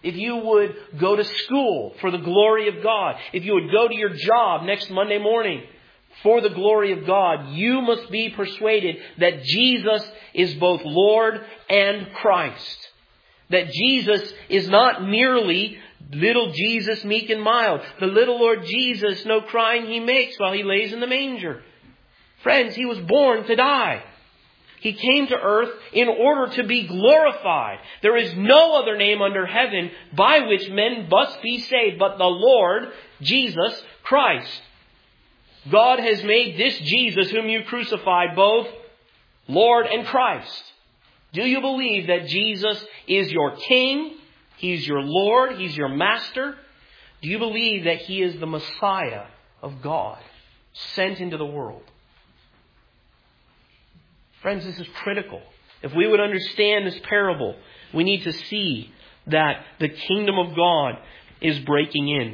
if you would go to school for the glory of God, if you would go to your job next Monday morning for the glory of God, you must be persuaded that Jesus is both Lord and Christ. That Jesus is not merely little Jesus meek and mild. The little Lord Jesus, no crying he makes while he lays in the manger. Friends, he was born to die. He came to earth in order to be glorified. There is no other name under heaven by which men must be saved but the Lord Jesus Christ. God has made this Jesus whom you crucified both Lord and Christ. Do you believe that Jesus is your King? He's your Lord. He's your Master. Do you believe that He is the Messiah of God sent into the world? Friends, this is critical. If we would understand this parable, we need to see that the kingdom of God is breaking in.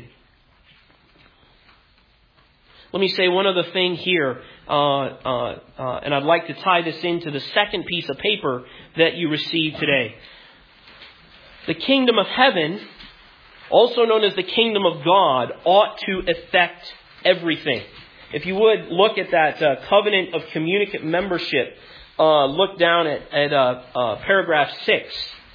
Let me say one other thing here, uh, uh, uh, and I'd like to tie this into the second piece of paper that you received today. The kingdom of heaven, also known as the kingdom of God, ought to affect everything. If you would look at that uh, covenant of communicant membership, uh, look down at, at uh, uh, paragraph six.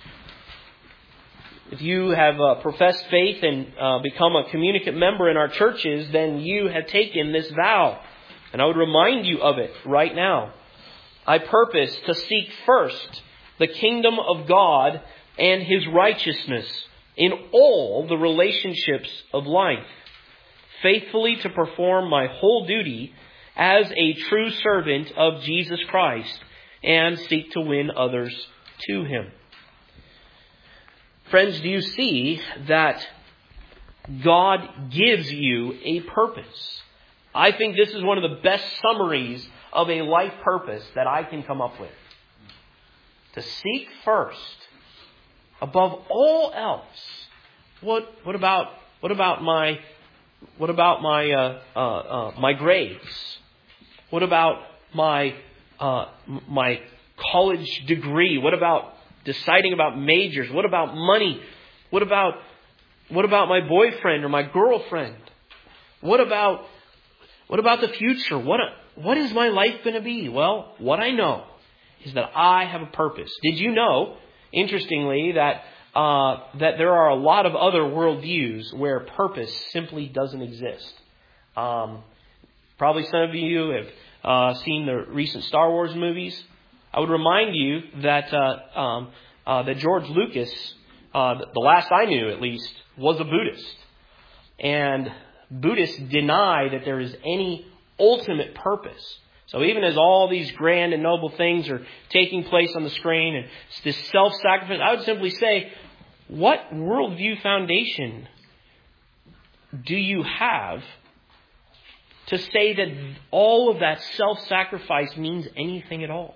If you have uh, professed faith and uh, become a communicant member in our churches, then you have taken this vow. And I would remind you of it right now. I purpose to seek first the kingdom of God and His righteousness in all the relationships of life, faithfully to perform my whole duty as a true servant of Jesus Christ and seek to win others to Him. Friends, do you see that God gives you a purpose? I think this is one of the best summaries of a life purpose that I can come up with. To seek first, above all else, what what about what about my what about my uh, uh, uh, my grades? What about my uh, my college degree? What about deciding about majors? What about money? What about what about my boyfriend or my girlfriend? What about what about the future? What what is my life going to be? Well, what I know is that I have a purpose. Did you know, interestingly, that uh, that there are a lot of other worldviews where purpose simply doesn't exist? Um, probably some of you have uh, seen the recent Star Wars movies. I would remind you that uh, um, uh, that George Lucas, uh, the last I knew at least, was a Buddhist. And Buddhists deny that there is any ultimate purpose. So even as all these grand and noble things are taking place on the screen and this self-sacrifice, I would simply say, what worldview foundation do you have to say that all of that self-sacrifice means anything at all?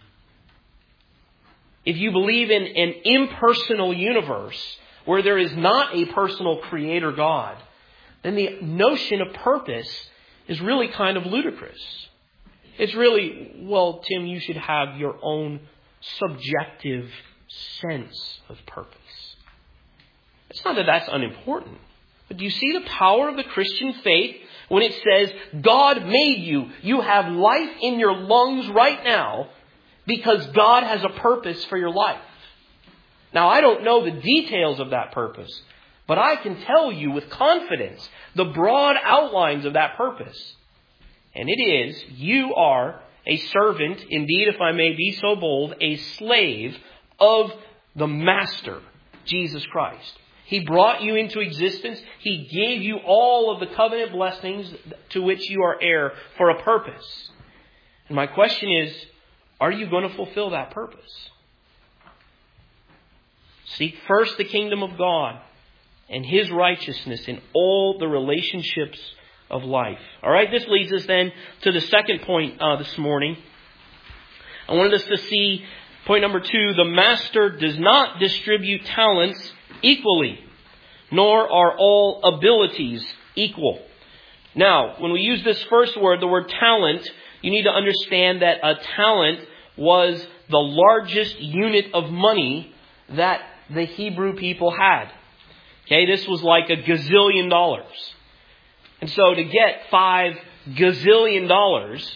If you believe in an impersonal universe where there is not a personal creator God, then the notion of purpose is really kind of ludicrous. It's really, well, Tim, you should have your own subjective sense of purpose. It's not that that's unimportant. But do you see the power of the Christian faith when it says, God made you, you have life in your lungs right now, because God has a purpose for your life. Now, I don't know the details of that purpose, but I can tell you with confidence the broad outlines of that purpose. And it is, you are a servant, indeed, if I may be so bold, a slave of the Master, Jesus Christ. He brought you into existence. He gave you all of the covenant blessings to which you are heir for a purpose. And my question is, are you going to fulfill that purpose? Seek first the kingdom of God and His righteousness in all the relationships of life. All right, this leads us then to the second point uh, this morning. I wanted us to see point number two, the master does not distribute talents equally, nor are all abilities equal. Now, when we use this first word, the word talent, you need to understand that a talent was the largest unit of money that the Hebrew people had. Okay, this was like a gazillion dollars. And so to get five gazillion dollars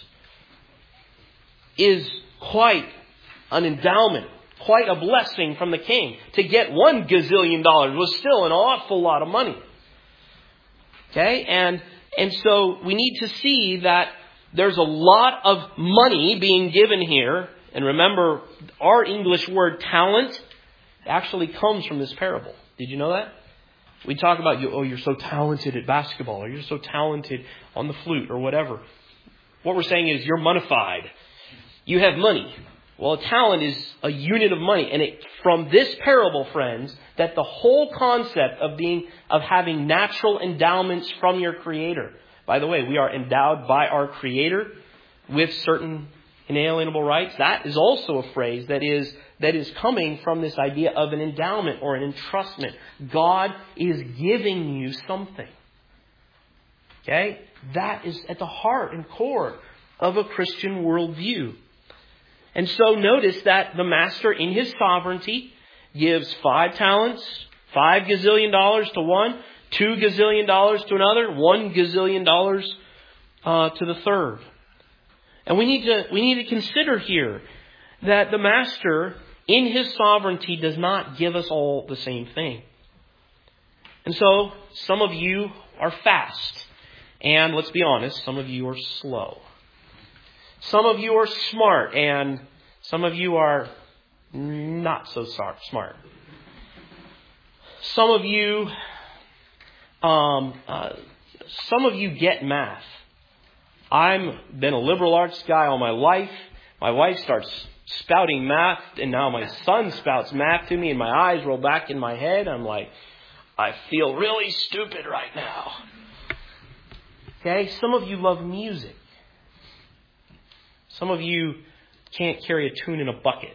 is quite an endowment, quite a blessing from the king. To get one gazillion dollars was still an awful lot of money. Okay, and and so we need to see that there's a lot of money being given here. And remember, our English word talent actually comes from this parable. Did you know that? We talk about, oh, you're so talented at basketball, or you're so talented on the flute, or whatever. What we're saying is you're monified. You have money. Well, a talent is a unit of money. And it, from this parable, friends, that the whole concept of being, of having natural endowments from your Creator. By the way, we are endowed by our Creator with certain inalienable rights. That is also a phrase that is that is coming from this idea of an endowment or an entrustment. God is giving you something. Okay? That is at the heart and core of a Christian worldview. And so notice that the master in his sovereignty gives five talents, five gazillion dollars to one, two gazillion dollars to another, one gazillion dollars uh, to the third. And we need to we need to consider here that the master in his sovereignty does not give us all the same thing. And so some of you are fast. And let's be honest, some of you are slow. Some of you are smart, and some of you are not so smart. Some of you, um, uh, some of you get math. I've been a liberal arts guy all my life. My wife starts spouting math, and now my son spouts math to me, and my eyes roll back in my head. I'm like, I feel really stupid right now. Okay, some of you love music. Some of you can't carry a tune in a bucket.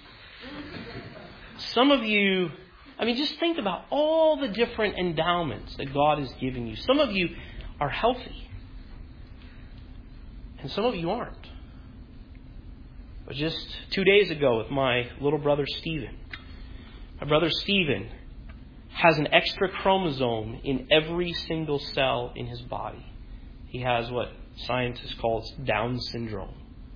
Some of you, I mean, just think about all the different endowments that God has given you. Some of you are healthy. And some of you aren't. But just two days ago with my little brother Stephen. My brother Stephen has an extra chromosome in every single cell in his body. He has what scientists call Down syndrome.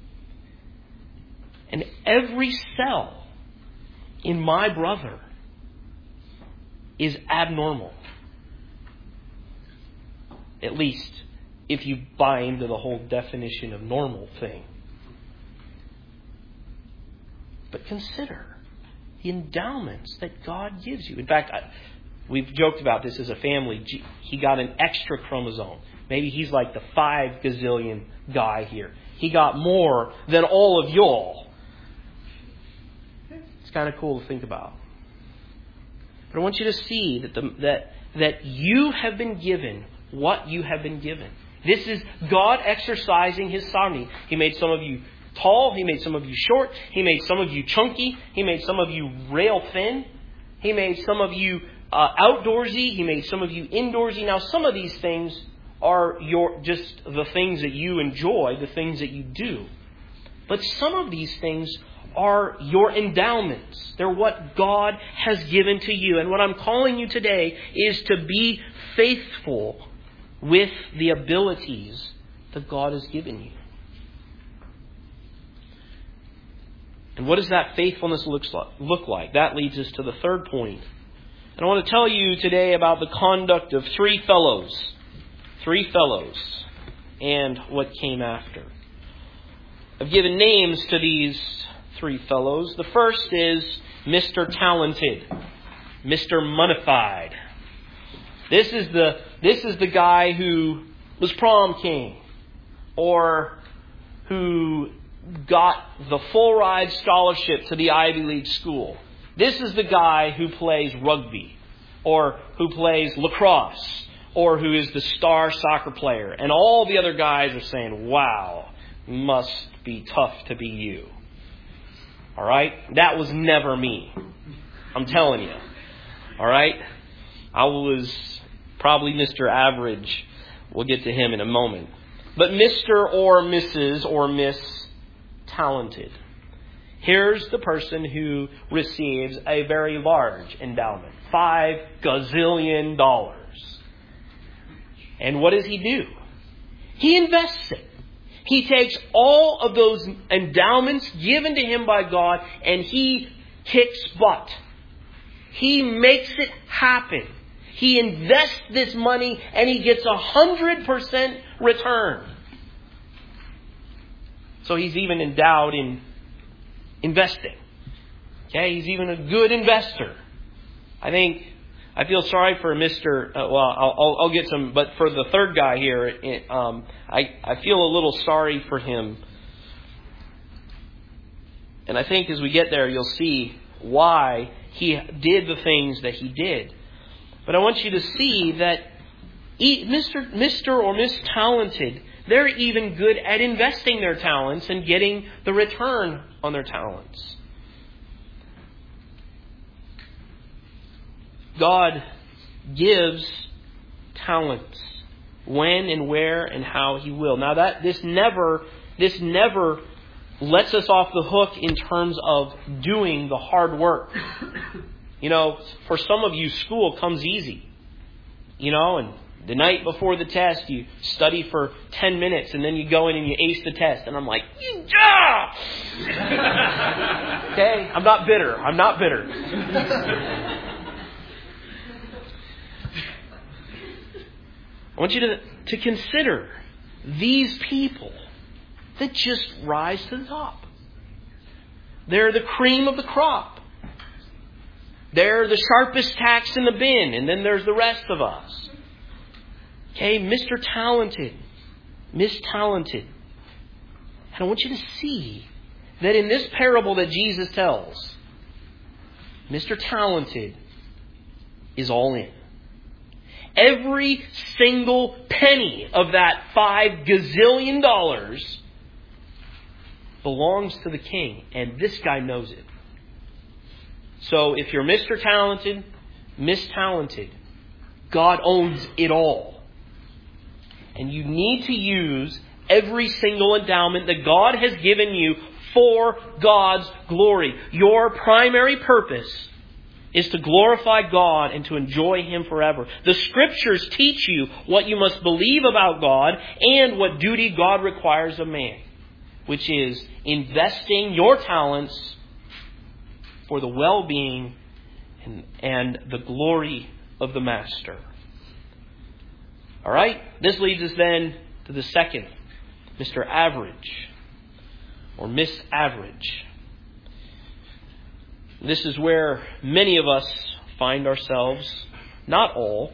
And every cell in my brother is abnormal. At least if you buy into the whole definition of normal thing. But consider the endowments that God gives you. In fact, I, we've joked about this as a family. He got an extra chromosome. Maybe he's like the five gazillion guy here. He got more than all of y'all. It's kind of cool to think about. But I want you to see that the, that that you have been given what you have been given. This is God exercising His sovereignty. He made some of you tall. He made some of you short. He made some of you chunky. He made some of you rail thin. He made some of you uh, outdoorsy. He made some of you indoorsy. Now, some of these things are your just the things that you enjoy, the things that you do. But some of these things are your endowments. They're what God has given to you. And what I'm calling you today is to be faithful with the abilities that God has given you. And what does that faithfulness look like? That leads us to the third point. And I want to tell you today about the conduct of three fellows. Three fellows and what came after. I've given names to these three fellows. The first is Mister Talented, Mister Monified. This is the this is the guy who was prom king, or who got the full ride scholarship to the Ivy League school. This is the guy who plays rugby, or who plays lacrosse, or who is the star soccer player. And all the other guys are saying, wow, must be tough to be you. All right? That was never me. I'm telling you. All right? I was probably Mister Average. We'll get to him in a moment. But Mister or Missus or Miss Talented. Here's the person who receives a very large endowment. Five gazillion dollars. And what does he do? He invests it. He takes all of those endowments given to him by God and he kicks butt. He makes it happen. He invests this money and he gets a hundred percent return. So he's even endowed in investing. Okay, he's even a good investor. I think I feel sorry for Mister Uh, well, I'll, I'll, I'll get some, but for the third guy here, it, um, I I feel a little sorry for him. And I think as we get there, you'll see why he did the things that he did. But I want you to see that Mister Mister or Miss Talented, they're even good at investing their talents and getting the return on their talents. God gives talents when and where and how He will. Now that this never this never lets us off the hook in terms of doing the hard work. You know, for some of you, school comes easy. You know, and the night before the test, you study for ten minutes and then you go in and you ace the test. And I'm like, yeah! Okay? I'm not bitter. I'm not bitter. I want you to, to consider these people that just rise to the top. They're the cream of the crop. They're the sharpest tacks in the bin, and then there's the rest of us. Okay, Mister Talented, Miss Talented. And I want you to see that in this parable that Jesus tells, Mister Talented is all in. Every single penny of that five gazillion dollars belongs to the king, and this guy knows it. So if you're Mister Talented, Miss Talented, God owns it all. And you need to use every single endowment that God has given you for God's glory. Your primary purpose is to glorify God and to enjoy Him forever. The Scriptures teach you what you must believe about God and what duty God requires of man, which is investing your talents for the well-being and, and the glory of the Master. All right? This leads us then to the second, Mister Average or Miss Average. This is where many of us find ourselves. Not all.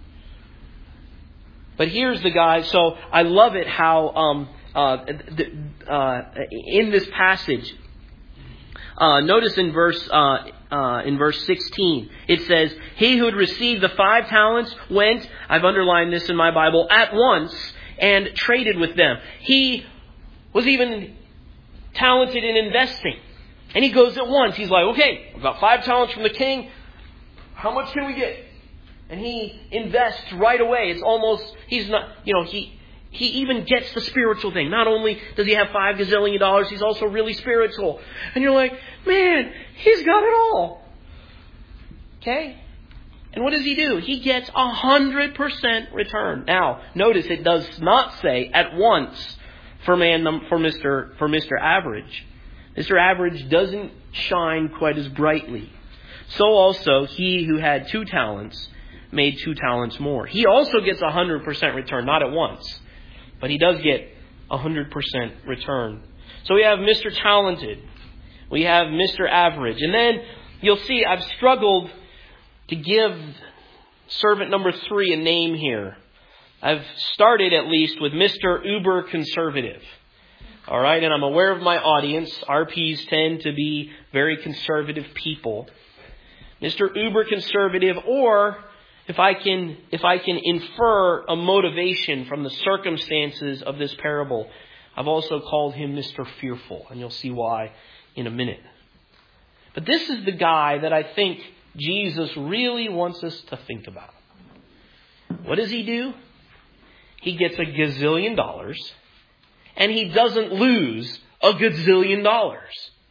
But here's the guy. So I love it how um, uh, uh, in this passage, uh, notice in verse uh, uh, in verse sixteen, it says, "He who had received the five talents went," I've underlined this in my Bible, "at once and traded with them." He was even talented in investing. And he goes at once. He's like, okay, I've got five talents from the king. How much can we get? And he invests right away. It's almost, he's not, you know, he he even gets the spiritual thing. Not only does he have five gazillion dollars, he's also really spiritual. And you're like, man, he's got it all. Okay? And what does he do? He gets a hundred percent return. Now, notice it does not say at once for man for Mister for Mister Average. Mister Average doesn't shine quite as brightly. So also, he who had two talents made two talents more. He also gets a hundred percent return, not at once, but he does get a hundred percent return. So we have Mister Talented, we have Mister Average, and then you'll see I've struggled to give servant number three a name here. I've started at least with Mister Uber Conservative. All right, and I'm aware of my audience. R Ps tend to be very conservative people. Mister Uber Conservative, or if I can, if I can infer a motivation from the circumstances of this parable, I've also called him Mister Fearful, and you'll see why in a minute. But this is the guy that I think Jesus really wants us to think about. What does he do? He gets a gazillion dollars. And he doesn't lose a gazillion dollars.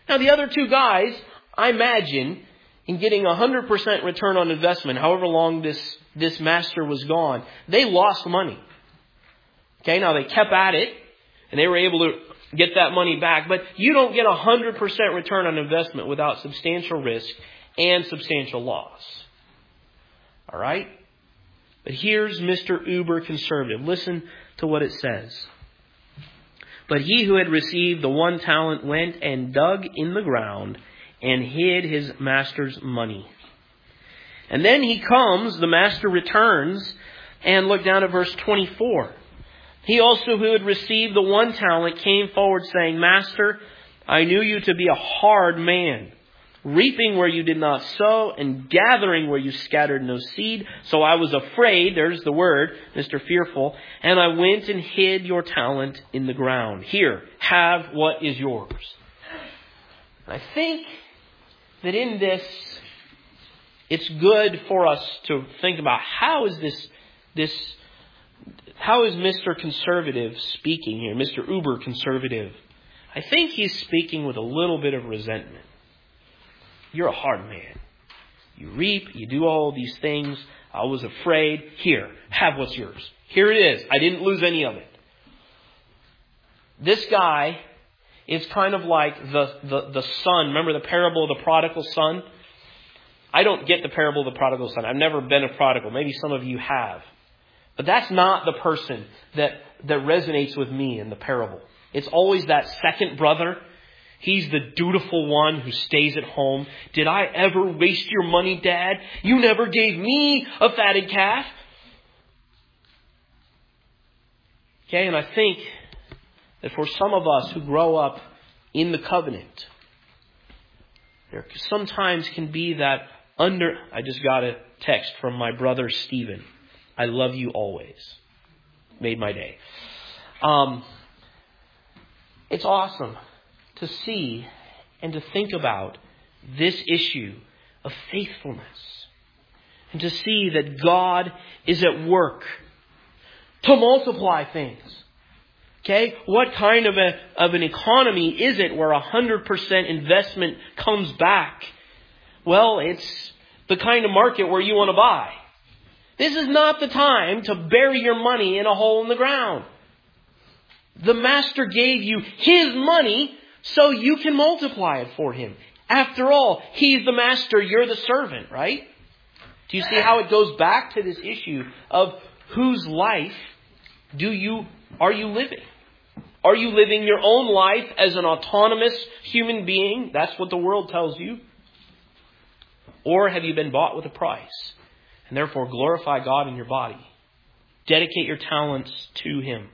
Now, the other two guys, I imagine, in getting a one hundred percent return on investment, however long this, this master was gone, they lost money. Okay, now they kept at it, and they were able to get that money back. But you don't get a one hundred percent return on investment without substantial risk and substantial loss. All right? But here's Mister Uber Conservative. Listen to what it says. But he who had received the one talent went and dug in the ground and hid his master's money. And then he comes, the master returns, and look down at verse twenty-four. He also who had received the one talent came forward saying, Master, I knew you to be a hard man, reaping where you did not sow and gathering where you scattered no seed. So I was afraid, there's the word, Mister Fearful, and I went and hid your talent in the ground. Here, have what is yours. I think that in this, it's good for us to think about how is this, this, how is Mister Conservative speaking here, Mister Uber Conservative? I think he's speaking with a little bit of resentment. You're a hard man. You reap, you do all these things. I was afraid. Here, have what's yours. Here it is. I didn't lose any of it. This guy is kind of like the, the, the son. Remember the parable of the prodigal son? I don't get the parable of the prodigal son. I've never been a prodigal. Maybe some of you have. But that's not the person that, that resonates with me in the parable. It's always that second brother. He's the dutiful one who stays at home. Did I ever waste your money, Dad? You never gave me a fatted calf. Okay, and I think that for some of us who grow up in the covenant, there sometimes can be that under... I just got a text from my brother Stephen. I love you always. Made my day. Um, it's awesome to see and to think about this issue of faithfulness. And to see that God is at work to multiply things. Okay? What kind of a of an economy is it where a one hundred percent investment comes back? Well, it's the kind of market where you want to buy. This is not the time to bury your money in a hole in the ground. The master gave you his money so you can multiply it for him. After all, he's the master, you're the servant, right? Do you see how it goes back to this issue of whose life do you are you living? Are you living your own life as an autonomous human being? That's what the world tells you. Or have you been bought with a price? And therefore glorify God in your body. Dedicate your talents to him.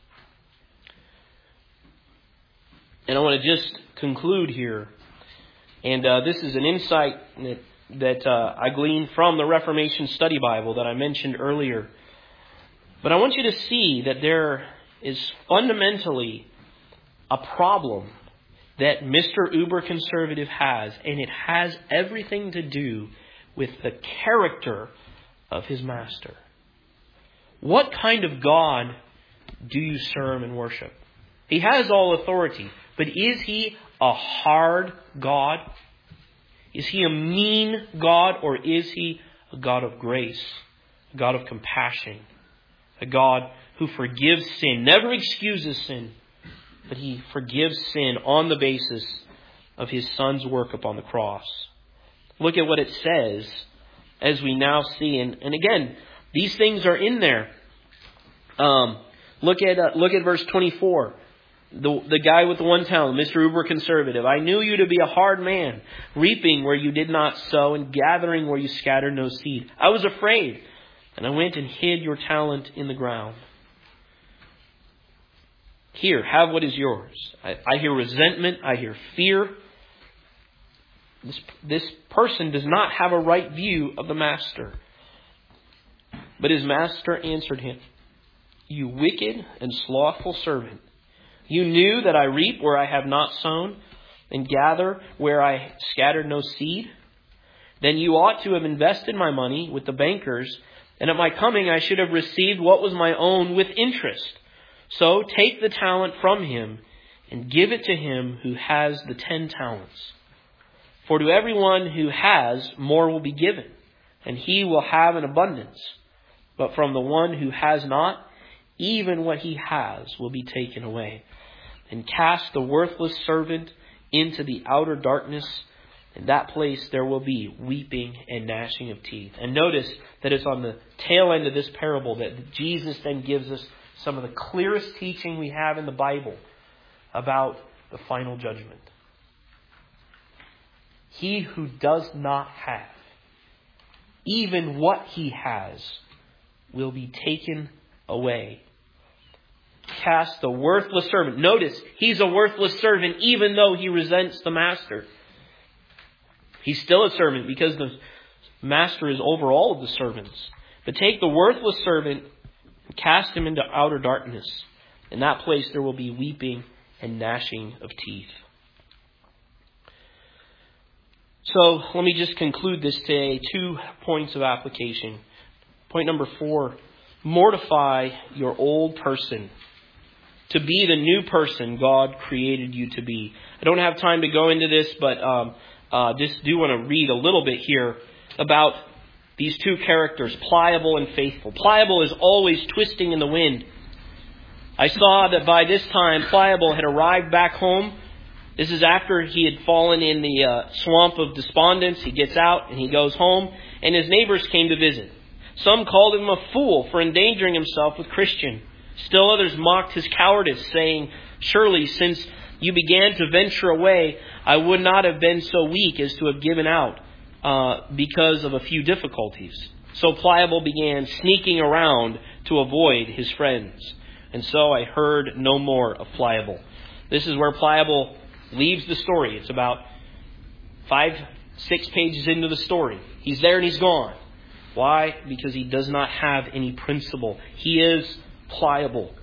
And I want to just conclude here. And uh, this is an insight that, that uh, I gleaned from the Reformation Study Bible that I mentioned earlier. But I want you to see that there is fundamentally a problem that Mister Uber Conservative has. And it has everything to do with the character of his master. What kind of God do you serve and worship? He has all authority, but is he a hard God? Is he a mean God, or is he a God of grace, a God of compassion, a God who forgives sin, never excuses sin, but he forgives sin on the basis of his Son's work upon the cross? Look at what it says as we now see. And, and again, these things are in there. Um, look at uh, look at verse twenty-four. The, the guy with the one talent, Mister Uber Conservative. I knew you to be a hard man, reaping where you did not sow and gathering where you scattered no seed. I was afraid, and I went and hid your talent in the ground. Here, have what is yours. I, I hear resentment. I hear fear. This, this person does not have a right view of the master. But his master answered him, you wicked and slothful servant. You knew that I reap where I have not sown and gather where I scattered no seed. Then you ought to have invested my money with the bankers, and at my coming I should have received what was my own with interest. So take the talent from him and give it to him who has the ten talents. For to everyone who has, more will be given, and he will have an abundance. But from the one who has not, even what he has will be taken away. And cast the worthless servant into the outer darkness. In that place there will be weeping and gnashing of teeth. And notice that it's on the tail end of this parable that Jesus then gives us some of the clearest teaching we have in the Bible about the final judgment. He who does not have, even what he has, will be taken away. Cast the worthless servant. Notice, he's a worthless servant even though he resents the master. He's still a servant because the master is over all of the servants. But take the worthless servant and cast him into outer darkness. In that place there will be weeping and gnashing of teeth. So let me just conclude this today. Two points of application. Point number four, mortify your old person to be the new person God created you to be. I don't have time to go into this, but um, uh, just do want to read a little bit here about these two characters, Pliable and Faithful. Pliable is always twisting in the wind. I saw that by this time Pliable had arrived back home. This is after he had fallen in the uh, swamp of despondence. He gets out and he goes home, and his neighbors came to visit. Some called him a fool for endangering himself with Christian. Still others mocked his cowardice, saying, "Surely since you began to venture away, I would not have been so weak as to have given out uh, because of a few difficulties." So Pliable began sneaking around to avoid his friends. And so I heard no more of Pliable. This is where Pliable leaves the story. It's about five, six pages into the story. He's there and he's gone. Why? Because he does not have any principle. He is pliable.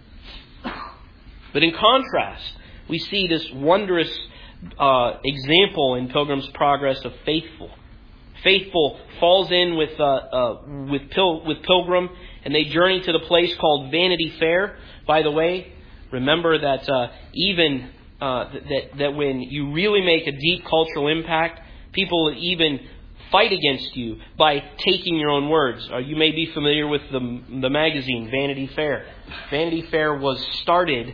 But in contrast, we see this wondrous uh, example in Pilgrim's Progress of Faithful. Faithful falls in with uh, uh, with, Pil- with Pilgrim, and they journey to the place called Vanity Fair. By the way, remember that uh, even uh, that that when you really make a deep cultural impact, people will even fight against you by taking your own words. Uh, you may be familiar with the the magazine Vanity Fair. Vanity Fair was started,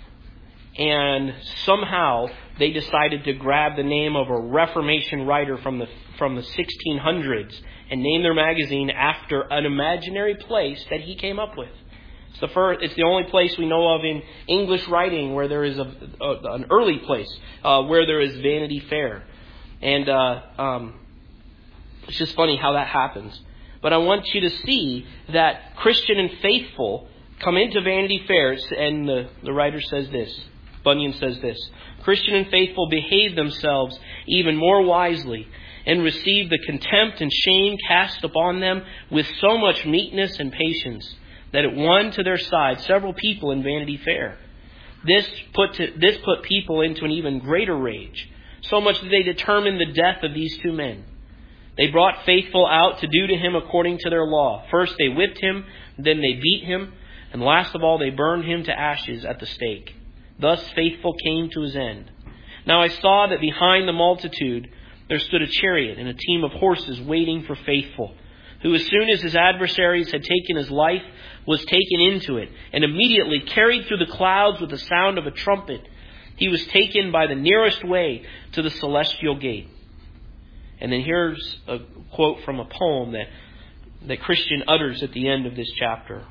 and somehow they decided to grab the name of a Reformation writer from the from the sixteen hundreds and name their magazine after an imaginary place that he came up with. It's the first, it's the only place we know of in English writing where there is a, a an early place uh, where there is Vanity Fair, and uh, um, it's just funny how that happens. But I want you to see that Christian and Faithful come into Vanity Fair, and the, the writer says this. Bunyan says this: Christian and Faithful behave themselves even more wisely, and receive the contempt and shame cast upon them with so much meekness and patience, that it won to their side several people in Vanity Fair. This put to, this put people into an even greater rage, so much that they determined the death of these two men. They brought Faithful out to do to him according to their law. First they whipped him, then they beat him, and last of all they burned him to ashes at the stake. Thus Faithful came to his end. Now I saw that behind the multitude there stood a chariot and a team of horses waiting for Faithful, who as soon as his adversaries had taken his life, was taken into it, and immediately carried through the clouds with the sound of a trumpet. He was taken by the nearest way to the celestial gate. And then here's a quote from a poem that, that Christian utters at the end of this chapter.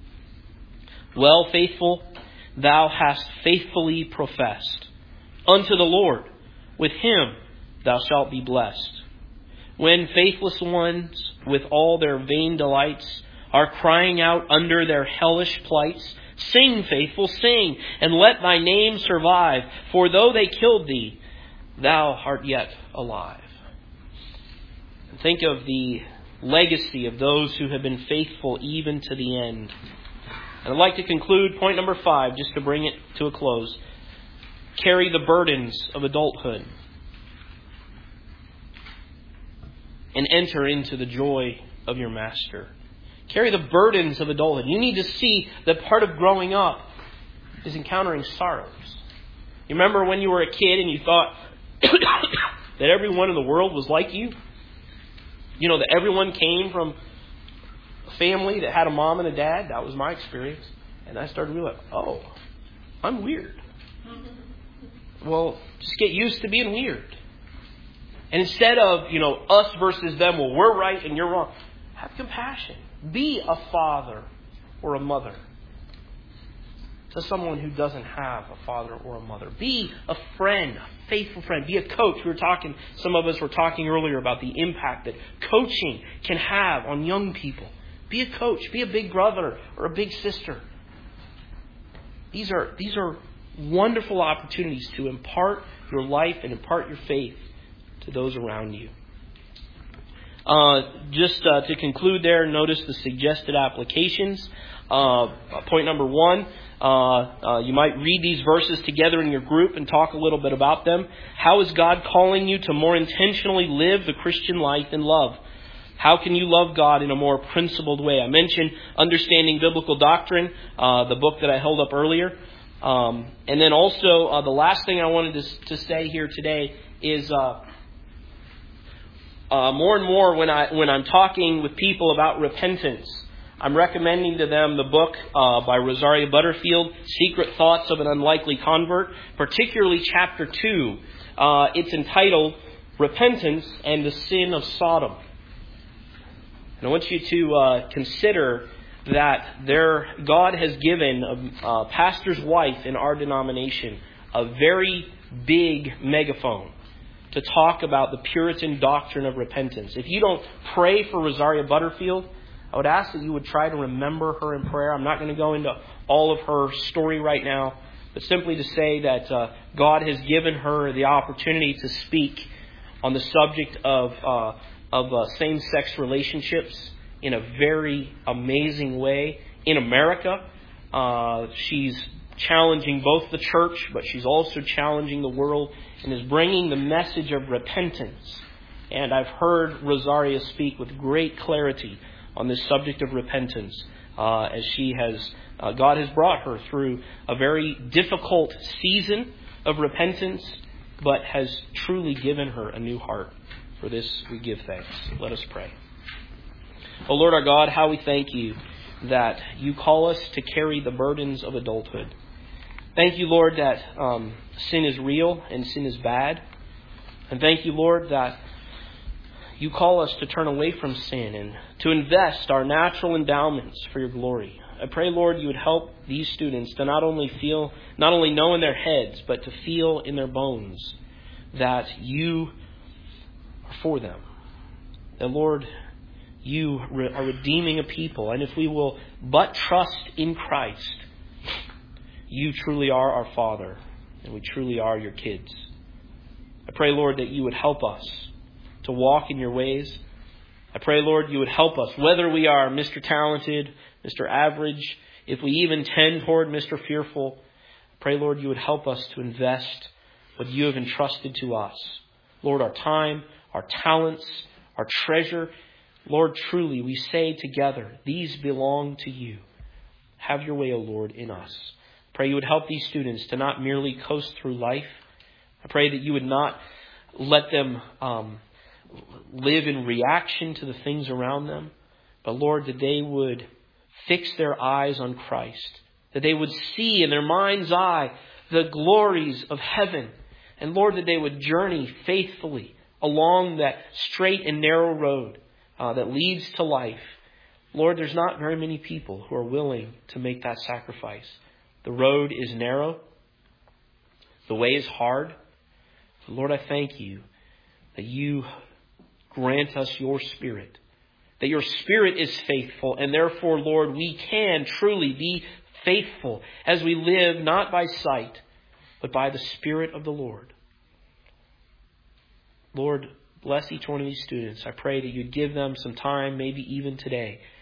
Well, Faithful, thou hast faithfully professed unto the Lord, with him thou shalt be blessed. When faithless ones, with all their vain delights, are crying out under their hellish plights, sing, Faithful, sing, and let thy name survive, for though they killed thee, thou art yet alive. And think of the legacy of those who have been faithful even to the end. And I'd like to conclude point number five, just to bring it to a close. Carry the burdens of adulthood and enter into the joy of your master. Carry the burdens of adulthood. You need to see that part of growing up is encountering sorrows. You remember when you were a kid and you thought that everyone in the world was like you? You know, that everyone came from a family that had a mom and a dad? That was my experience. And I started realizing, oh, I'm weird. Well, just get used to being weird. And instead of, you know, us versus them, well, we're right and you're wrong, have compassion. Be a father or a mother to someone who doesn't have a father or a mother. Be a friend, a faithful friend. Be a coach. We were talking, some of us were talking earlier about the impact that coaching can have on young people. Be a coach. Be a big brother or a big sister. These are, these are wonderful opportunities to impart your life and impart your faith to those around you. Uh, just uh, to conclude there, notice the suggested applications. Uh, point number one, uh, uh, you might read these verses together in your group and talk a little bit about them. How is God calling you to more intentionally live the Christian life in love? How can you love God in a more principled way? I mentioned Understanding Biblical Doctrine, uh, the book that I held up earlier. Um, and then also, uh, the last thing I wanted to, to say here today is uh, uh, more and more when, I, when I'm talking with people about repentance, I'm recommending to them the book uh, by Rosaria Butterfield, Secret Thoughts of an Unlikely Convert, particularly chapter two. Uh, it's entitled Repentance and the Sin of Sodom. And I want you to uh, consider that there, God has given a, a pastor's wife in our denomination a very big megaphone to talk about the Puritan doctrine of repentance. If you don't pray for Rosaria Butterfield, I would ask that you would try to remember her in prayer. I'm not going to go into all of her story right now, but simply to say that uh, God has given her the opportunity to speak on the subject of uh, of uh, same-sex relationships in a very amazing way in America. Uh, she's challenging both the church, but she's also challenging the world and is bringing the message of repentance. And I've heard Rosaria speak with great clarity on this subject of repentance, uh, as she has, uh, God has brought her through a very difficult season of repentance, but has truly given her a new heart. For this we give thanks. Let us pray. O Lord our God, how we thank you that you call us to carry the burdens of adulthood. Thank you, Lord, that um, sin is real and sin is bad. And thank you, Lord, that you call us to turn away from sin and to invest our natural endowments for your glory. I pray, Lord, you would help these students to not only feel, not only know in their heads, but to feel in their bones that you are for them. That, Lord, you are redeeming a people. And if we will but trust in Christ, you truly are our Father, and we truly are your kids. I pray, Lord, that you would help us to walk in your ways. I pray, Lord, you would help us, whether we are Mister Talented, Mister Average, if we even tend toward Mister Fearful. I pray, Lord, you would help us to invest what you have entrusted to us. Lord, our time, our talents, our treasure. Lord, truly, we say together, these belong to you. Have your way, O Lord, in us. I pray you would help these students to not merely coast through life. I pray that you would not let them um, live in reaction to the things around them. But Lord, that they would fix their eyes on Christ. That they would see in their mind's eye the glories of heaven. And Lord, that they would journey faithfully along that straight and narrow road uh, that leads to life. Lord, there's not very many people who are willing to make that sacrifice. The road is narrow. The way is hard. But Lord, I thank you that you grant us your Spirit. That your Spirit is faithful. And therefore, Lord, we can truly be faithful as we live not by sight, but by the Spirit of the Lord. Lord, bless each one of these students. I pray that you'd give them some time, maybe even today,